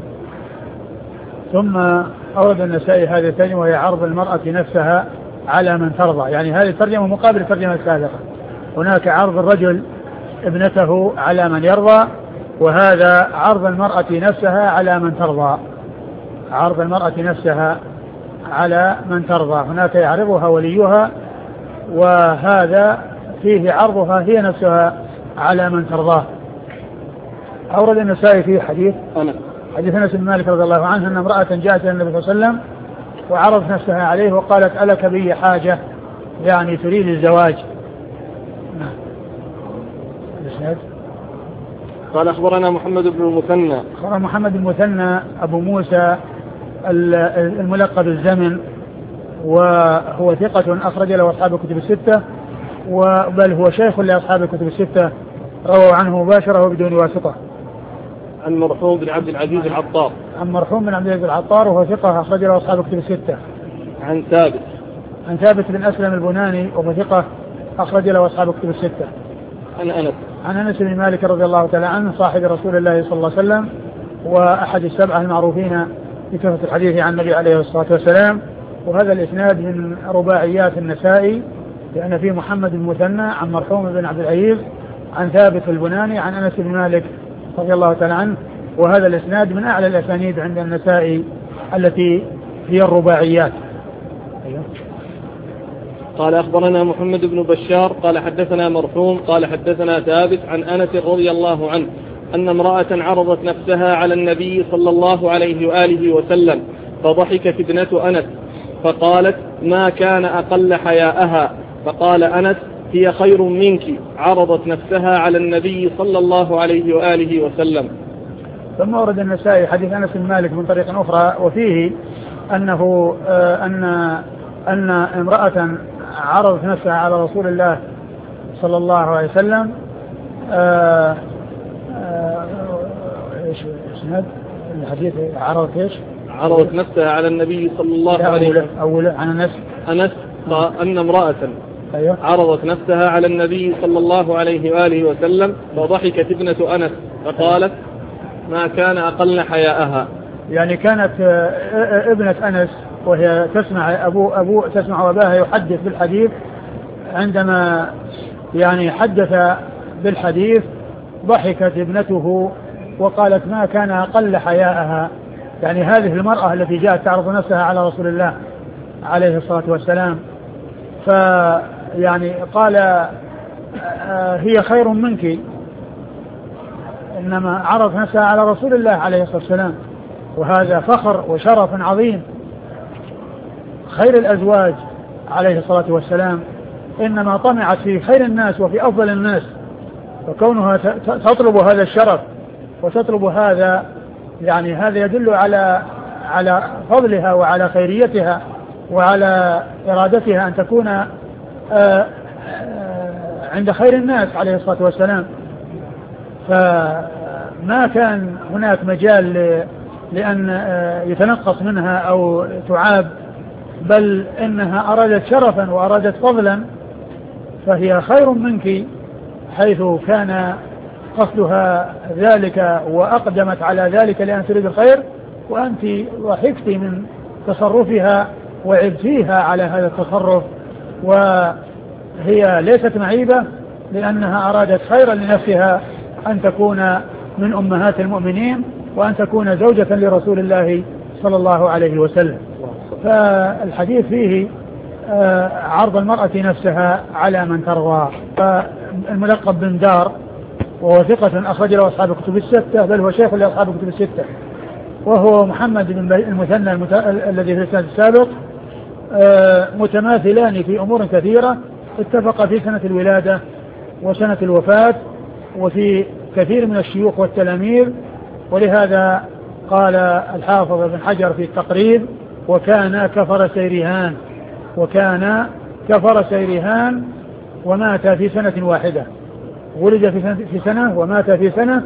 ثم أورد النسائي هذه الترجمة وهي عرض المرأة نفسها على من ترضى، يعني هذه الترجمة مقابل الترجمة السابقة. هناك عرض الرجل ابنته على من يرضى، وهذا عرض المرأة نفسها على من ترضى. عرض المرأة نفسها على من ترضى. هناك يعرضها وليها، وهذا فيه عرضها هي نفسها على من ترضاه. أورد النسائي في حديث أنس بن مالك رضي الله عنه أن امرأة جاءت إلى النبي صلى الله عليه وسلم وعرضت نفسها عليه وقالت ألك بي حاجة، يعني تريد الزواج. قال أخبرنا محمد بن المثنى. أخبرنا محمد بن المثنى أبو موسى الملقب الزمن، وهو ثقة أخرج له أصحاب الكتب الستة، بل هو شيخ لأصحاب الكتب الستة، رووا عنه مباشرة وبدون واسطة. عن مرحوم بن عبد العزيز العطار. عن مرحوم بن عبد العزيز العطار وهو ثقة أخرج له أصحاب الكتب الستة. عن ثابت. عن ثابت بن أسلم البناني وهو ثقة أخرج له أصحاب الكتب الستة. عن أنس. عن أنس بن مالك رضي الله تعالى عنه صاحب رسول الله صلى الله عليه وسلم، وأحد السبعة المعروفين بكثرة الحديث عن النبي عليه الصلاة والسلام. وهذا الإسناد من رباعيات النسائي، لأن فيه محمد بن المثنى عن مرحوم بن عبد العزيز عن ثابت البناني عن أنس بن مالك رضي الله تعالى عنه. وهذا الإسناد من أعلى الأسانيد عند النسائي التي هي الرباعيات. قال أخبرنا محمد بن بشار قال حدثنا مرحوم قال حدثنا ثابت عن أنس رضي الله عنه أن امرأة عرضت نفسها على النبي صلى الله عليه وآله وسلم، فضحكت ابنة أنس فقالت ما كان أقل حياءها، فقال أنس هي خير منك، عرضت نفسها على النبي صلى الله عليه وآله وسلم. ثم ورد النسائي حديث أنس بن مالك من طريق أخرى، وفيه أنه أن امرأة عرضت نفسها على رسول الله صلى الله عليه وسلم. ايش اسناد الحديث؟ عرضت نفسها على النبي صلى الله عليه وسلم. أولا عن أنس أن امرأة عرضت نفسها على النبي صلى الله عليه وآله وسلم، فضحكت ابنة أنس فقالت ما كان أقل حياءها. يعني كانت ابنة أنس وهي تسمع أباها يحدث بالحديث، عندما يعني حدث بالحديث ضحكت ابنته وقالت ما كان أقل حياءها. يعني هذه المرأة التي جاءت تعرض نفسها على رسول الله عليه الصلاة والسلام، فيعني قال هي خير منك، إنما عرض نفسها على رسول الله عليه الصلاة والسلام، وهذا فخر وشرف عظيم. خير الأزواج عليه الصلاة والسلام إنما طمعت في خير الناس وفي أفضل الناس، فكونها تطلب هذا الشرف وتطلب هذا، يعني هذا يدل على فضلها وعلى خيريتها وعلى إرادتها أن تكون عند خير الناس عليه الصلاة والسلام. فما كان هناك مجال لأن يتنقص منها أو تعاب، بل إنها أرادت شرفا وأرادت فضلا، فهي خير منك حيث كان قصدها ذلك وأقدمت على ذلك لأن تريد الخير، وأنت ضحكت من تصرفها وعبتيها على هذا التصرف، وهي ليست معيبة لأنها أرادت خيرا لنفسها أن تكون من أمهات المؤمنين وأن تكون زوجة لرسول الله صلى الله عليه وسلم. فالحديث فيه عرض المرأة نفسها على من ترضى. فالملقب بن دار وهو ثقة أخرج له أصحاب الكتب الستة، بل هو شيخ لأصحاب الكتب الستة، وهو محمد بن المثنى الذي في السنة السابق، متماثلان في أمور كثيرة، اتفق في سنة الولادة وسنة الوفاة وفي كثير من الشيوخ والتلاميذ. ولهذا قال الحافظ ابن حجر في التقريب وكان كفر سيرهان ومات في سنة واحدة، ولد في سنة ومات في سنة،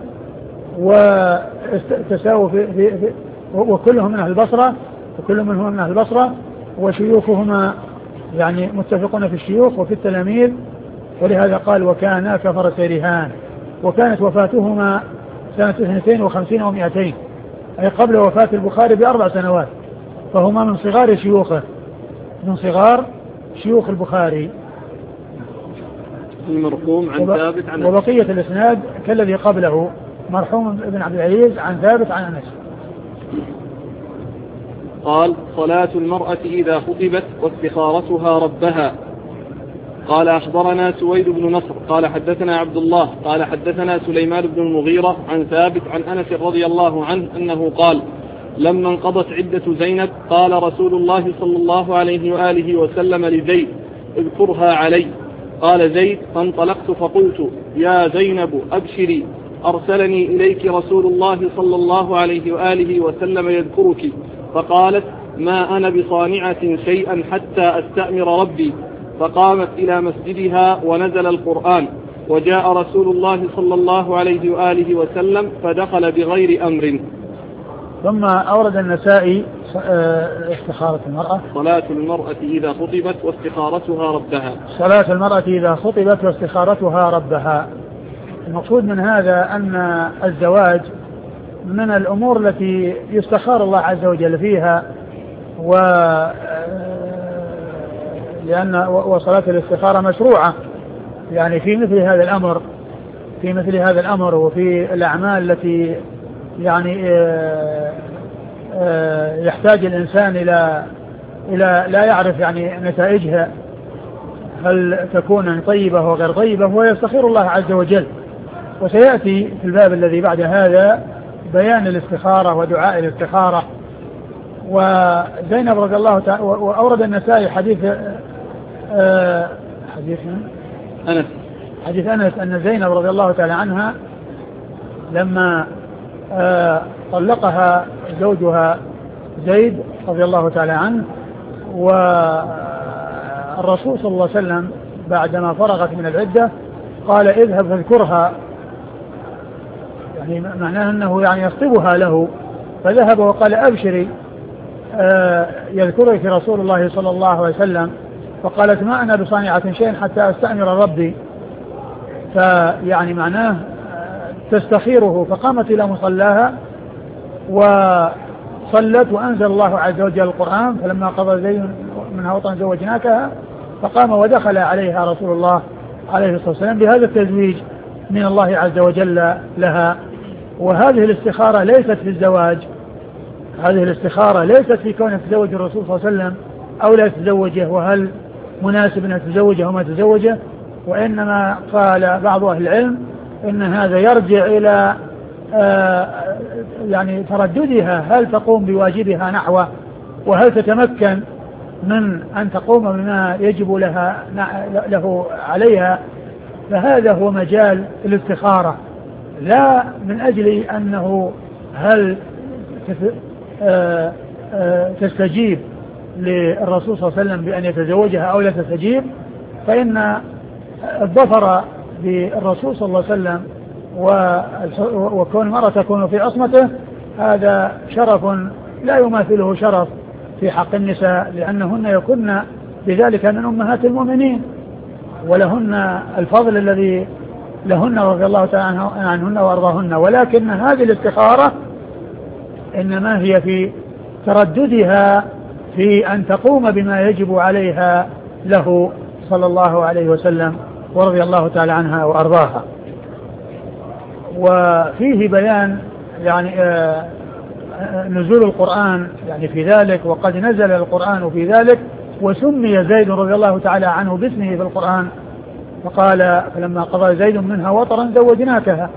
وتساووا وكلهم من أهل البصرة، وكل منهم من أهل البصرة، وشيوخهما يعني متفقون في الشيوخ وفي التلاميذ. ولهذا قال وكان كفر سيرهان. وكانت وفاتهما سنة 52 و 200، أي قبل وفاة البخاري ب4 سنوات، فهما من صغار شيوخه، من صغار شيوخ البخاري. المرحوم عن ثابت عن وبقية الإسناد كالذي قبله، مرحوم ابن عبد العزيز عن ثابت عن أنس. قال: صلاة المرأة إذا خطبت واستخارتها ربها. قال: أخبرنا سويد بن نصر قال حدثنا عبد الله قال حدثنا سليمان بن المغيرة عن ثابت عن أنس رضي الله عنه أنه قال: لما انقضت عدة زينب قال رسول الله صلى الله عليه وآله وسلم لزيد: اذكرها علي. قال زيد: فانطلقت فقلت: يا زينب أبشري، أرسلني إليك رسول الله صلى الله عليه وآله وسلم يذكرك. فقالت: ما أنا بصانعة شيئا حتى أستأمر ربي. فقامت إلى مسجدها ونزل القرآن، وجاء رسول الله صلى الله عليه وآله وسلم فدخل بغير أمر. ثم أورد النسائي استخارة المرأة. صلاة المرأة إذا خطبت واستخارتها ربها. صلاة المرأة إذا خطبت واستخارتها ربها. المقصود من هذا أن الزواج من الأمور التي يستخار الله عز وجل فيها، وصلاة الاستخارة مشروعة يعني في مثل هذا الأمر وفي الأعمال التي يعني يحتاج الإنسان إلى لا يعرف يعني نتائجها هل تكون طيبة وغير طيبة، هو يستخير الله عز وجل. وسيأتي في الباب الذي بعد هذا بيان الاستخارة ودعاء الاستخارة. وزينب رضي الله تعالى، وأورد النسائي حديث أنس أن زينب رضي الله تعالى عنها لما طلقها زوجها زيد رضي الله تعالى عنه، والرسول صلى الله عليه وسلم بعدما فرغت من العدة قال: اذهب فاذكرها، يعني معناه أنه يعني يخطبها له. فذهب وقال: أبشري، يذكرك رسول الله صلى الله عليه وسلم. فقالت: ما أنا بصانعة شيء حتى أستأمر ربي. فيعني معناه تستخيره. فقامت إلى مصلاها وصلت، وأنزل الله عز وجل القرآن: فلما قضى زيد منها وطرا زوجناكها. فقام ودخل عليها رسول الله عليه الصلاة والسلام بهذا التزويج من الله عز وجل لها. وهذه الاستخارة ليست في الزواج، هذه الاستخارة ليست في كون يتزوج الرسول صلى الله عليه وسلم أو لا يتزوجه، وهل مناسب أن يتزوجه أو ما يتزوجه. وإنما قال بعض أهل العلم إن هذا يرجع إلى يعني ترددها، هل تقوم بواجبها نحوه، وهل تتمكن من أن تقوم بما يجب له عليها. فهذا هو مجال الاستخارة، لا من أجل أنه هل تستجيب للرسول صلى الله عليه وسلم بأن يتزوجها أو لا تستجيب. فإن الظفر بالرسول صلى الله عليه وسلم وكون المرأة تكون في عصمته هذا شرف لا يماثله شرف في حق النساء، لأنهن يكن بذلك من أمهات المؤمنين، ولهن الفضل الذي لهن رضي الله تعالى عنهن وأرضاهن. ولكن هذه الاستخارة إنما هي في ترددها في أن تقوم بما يجب عليها له صلى الله عليه وسلم ورضي الله تعالى عنها وأرضاها. وفيه بيان يعني نزول القرآن يعني في ذلك، وقد نزل القرآن في ذلك، وسمي زيد رضي الله تعالى عنه باسمه في القرآن. فقال: فلما قضى زيد منها وطرا زوجناكها.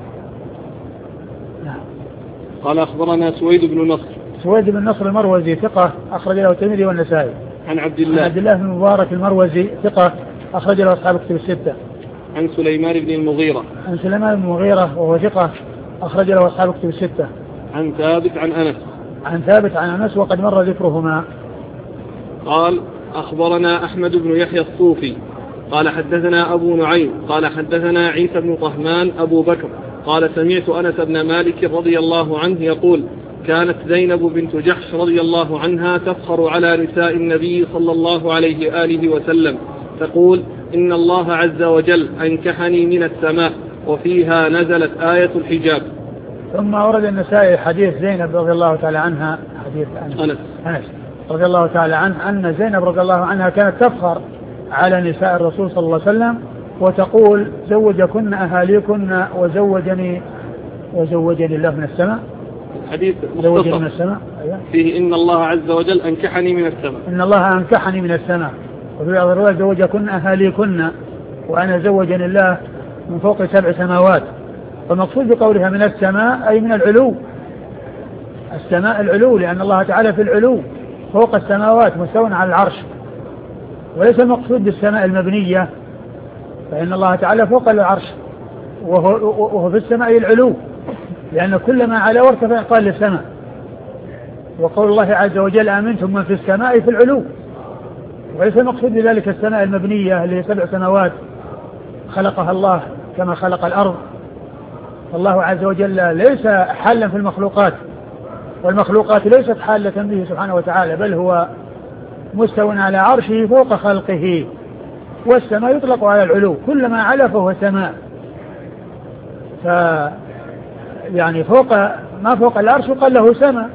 قال: أخبرنا سويد بن نصر. سويد بن نصر المروزي ثقة أخرج له الترمذي والنسائي. عن عبد الله بن مبارك المروزي ثقة أخرج له أصحاب الكتب الستة. عن سليمان بن المغيرة. عن سليمان بن المغيرة وهو ثقة أخرج له أصحاب الكتب الستة. عن ثابت عن أنس. عن ثابت عن أنس وقد مر ذكرهما. قال: أخبرنا أحمد بن يحيى الصوفي قال حدثنا أبو نعيم قال حدثنا عيسى بن طهمان أبو بكر قال: سمعت أنس بن مالك رضي الله عنه يقول: كانت زينب بنت جحش رضي الله عنها تفخر على نساء النبي صلى الله عليه وآله وسلم تقول: إن الله عز وجل أنكحني من السماء، وفيها نزلت آية الحجاب. ثم ورد النسائي حديث زينب رضي الله تعالى عنها، حديث أنس رضي الله تعالى عنه أن زينب رضي الله عنها كانت تفخر على نساء الرسول صلى الله عليه وسلم وتقول: زوجكن أهاليكن وزوجني الله من السماء. حديث زوجني من السماء. فيه إن الله عز وجل أنكحني من السماء. إن الله أنكحني من السماء. وفي بعض الروايات زوجكن أهاليكن، وأنا زوجني الله من فوق 7 سماوات. فالمقصود بقولها من السماء أي من العلو، السماء العلو، لأن الله تعالى في العلو فوق السماوات مستوى على العرش، وليس المقصود بالسماء المبنية، فإن الله تعالى فوق العرش وهو في السماء العلو، لأن كل ما على وارتفع قال للسماء. وقول الله عز وجل آمنتم من في السماء في العلو، وليس المقصود بذلك السماء المبنية اللي 7 سماوات خلقها الله كما خلق الأرض. فالله عز وجل ليس حالا في المخلوقات، والمخلوقات ليست حالة به سبحانه وتعالى، بل هو مستوى على عرشه فوق خلقه. والسماء يطلق على العلو، كل ما علا فهو سماء. يعني فوق ما فوق العرش قال له سماء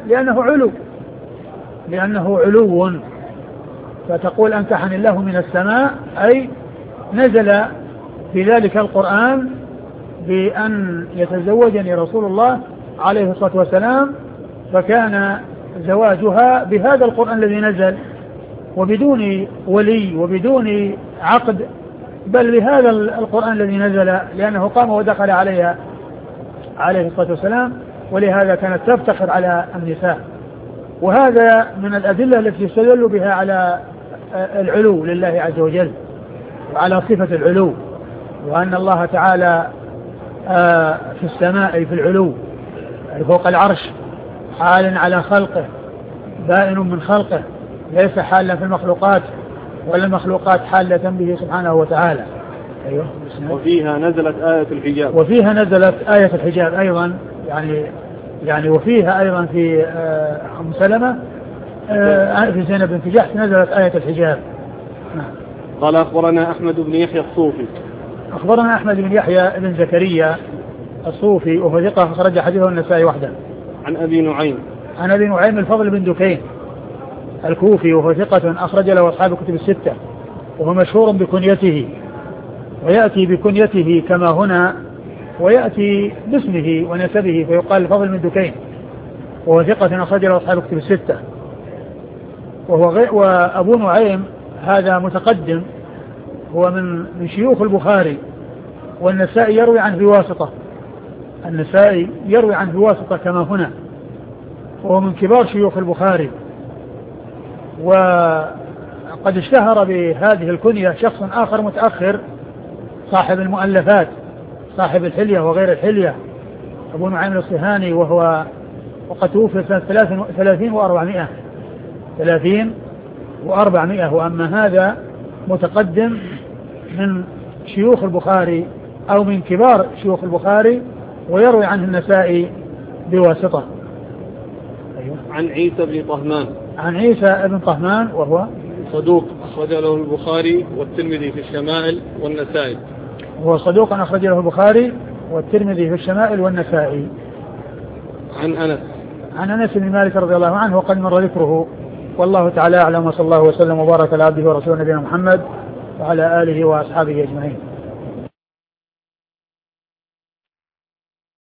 لأنه علو. فتقول أنكحني الله من السماء أي نزل في ذلك القرآن بأن يتزوجني رسول الله عليه الصلاة والسلام، فكان زواجها بهذا القرآن الذي نزل، وبدون ولي وبدون عقد، بل بهذا القرآن الذي نزل، لأنه قام ودخل عليها عليه الصلاة والسلام، ولهذا كانت تفتخر على النساء. وهذا من الأدلة التي يستدل بها على العلو لله عز وجل، وعلى صفة العلو، وأن الله تعالى في السماء أي في العلو أي فوق العرش، حال على خلقه، بائن من خلقه، ليس حالا في المخلوقات، ولا المخلوقات حالة به سبحانه وتعالى. أيوة. وفيها نزلت آية الحجاب. وفيها نزلت آية الحجاب أيضا، يعني وفيها أيضا في أم سلمة في زينب بنت جحش نزلت آية الحجاب. قال أخبرنا أحمد بن يحيى الصوفي. أخبرنا أحمد بن يحيى بن زكريا الصوفي، وهو ثقة أخرج حديثه النسائي وحده. عن أبي نعيم. عن أبي نعيم الفضل بن دكين الكوفي، وهو ثقة أخرج له أصحاب الكتب الستة، وهو مشهور بكنيته، ويأتي بكنيته كما هنا، ويأتي باسمه ونسبه فيقال الفضل بن دكين، وهو ثقة أخرج له أصحاب الكتب الستة. وأبو نعيم هذا متقدم، هو من شيوخ البخاري، والنسائي يروي عنه بواسطة، النسائي يروي عنه بواسطة كما هنا، وهو من كبار شيوخ البخاري. وقد اشتهر بهذه الكنية شخص آخر متأخر صاحب المؤلفات، صاحب الحلية وغير الحلية، أبو نعيم الأصفهاني، وقد توفي سنة 30 و400. وأما هذا متقدم من شيوخ البخاري أو من كبار شيوخ البخاري، ويروي عنه النسائي بواسطة. أيوة. عن عيسى بن طهمان. عن عيسى بن طهمان وهو صدوق أخرج له البخاري والترمذي في الشمائل والنسائي. هو صدوق أخرج له البخاري والترمذي في الشمائل والنسائي. عن أنس بن مالك رضي الله عنه، وقد مر ذكره، والله تعالى أعلم، وصلى الله وسلم وبارك على عبده ورسوله نبينا محمد وعلى آله وأصحابه أجمعين.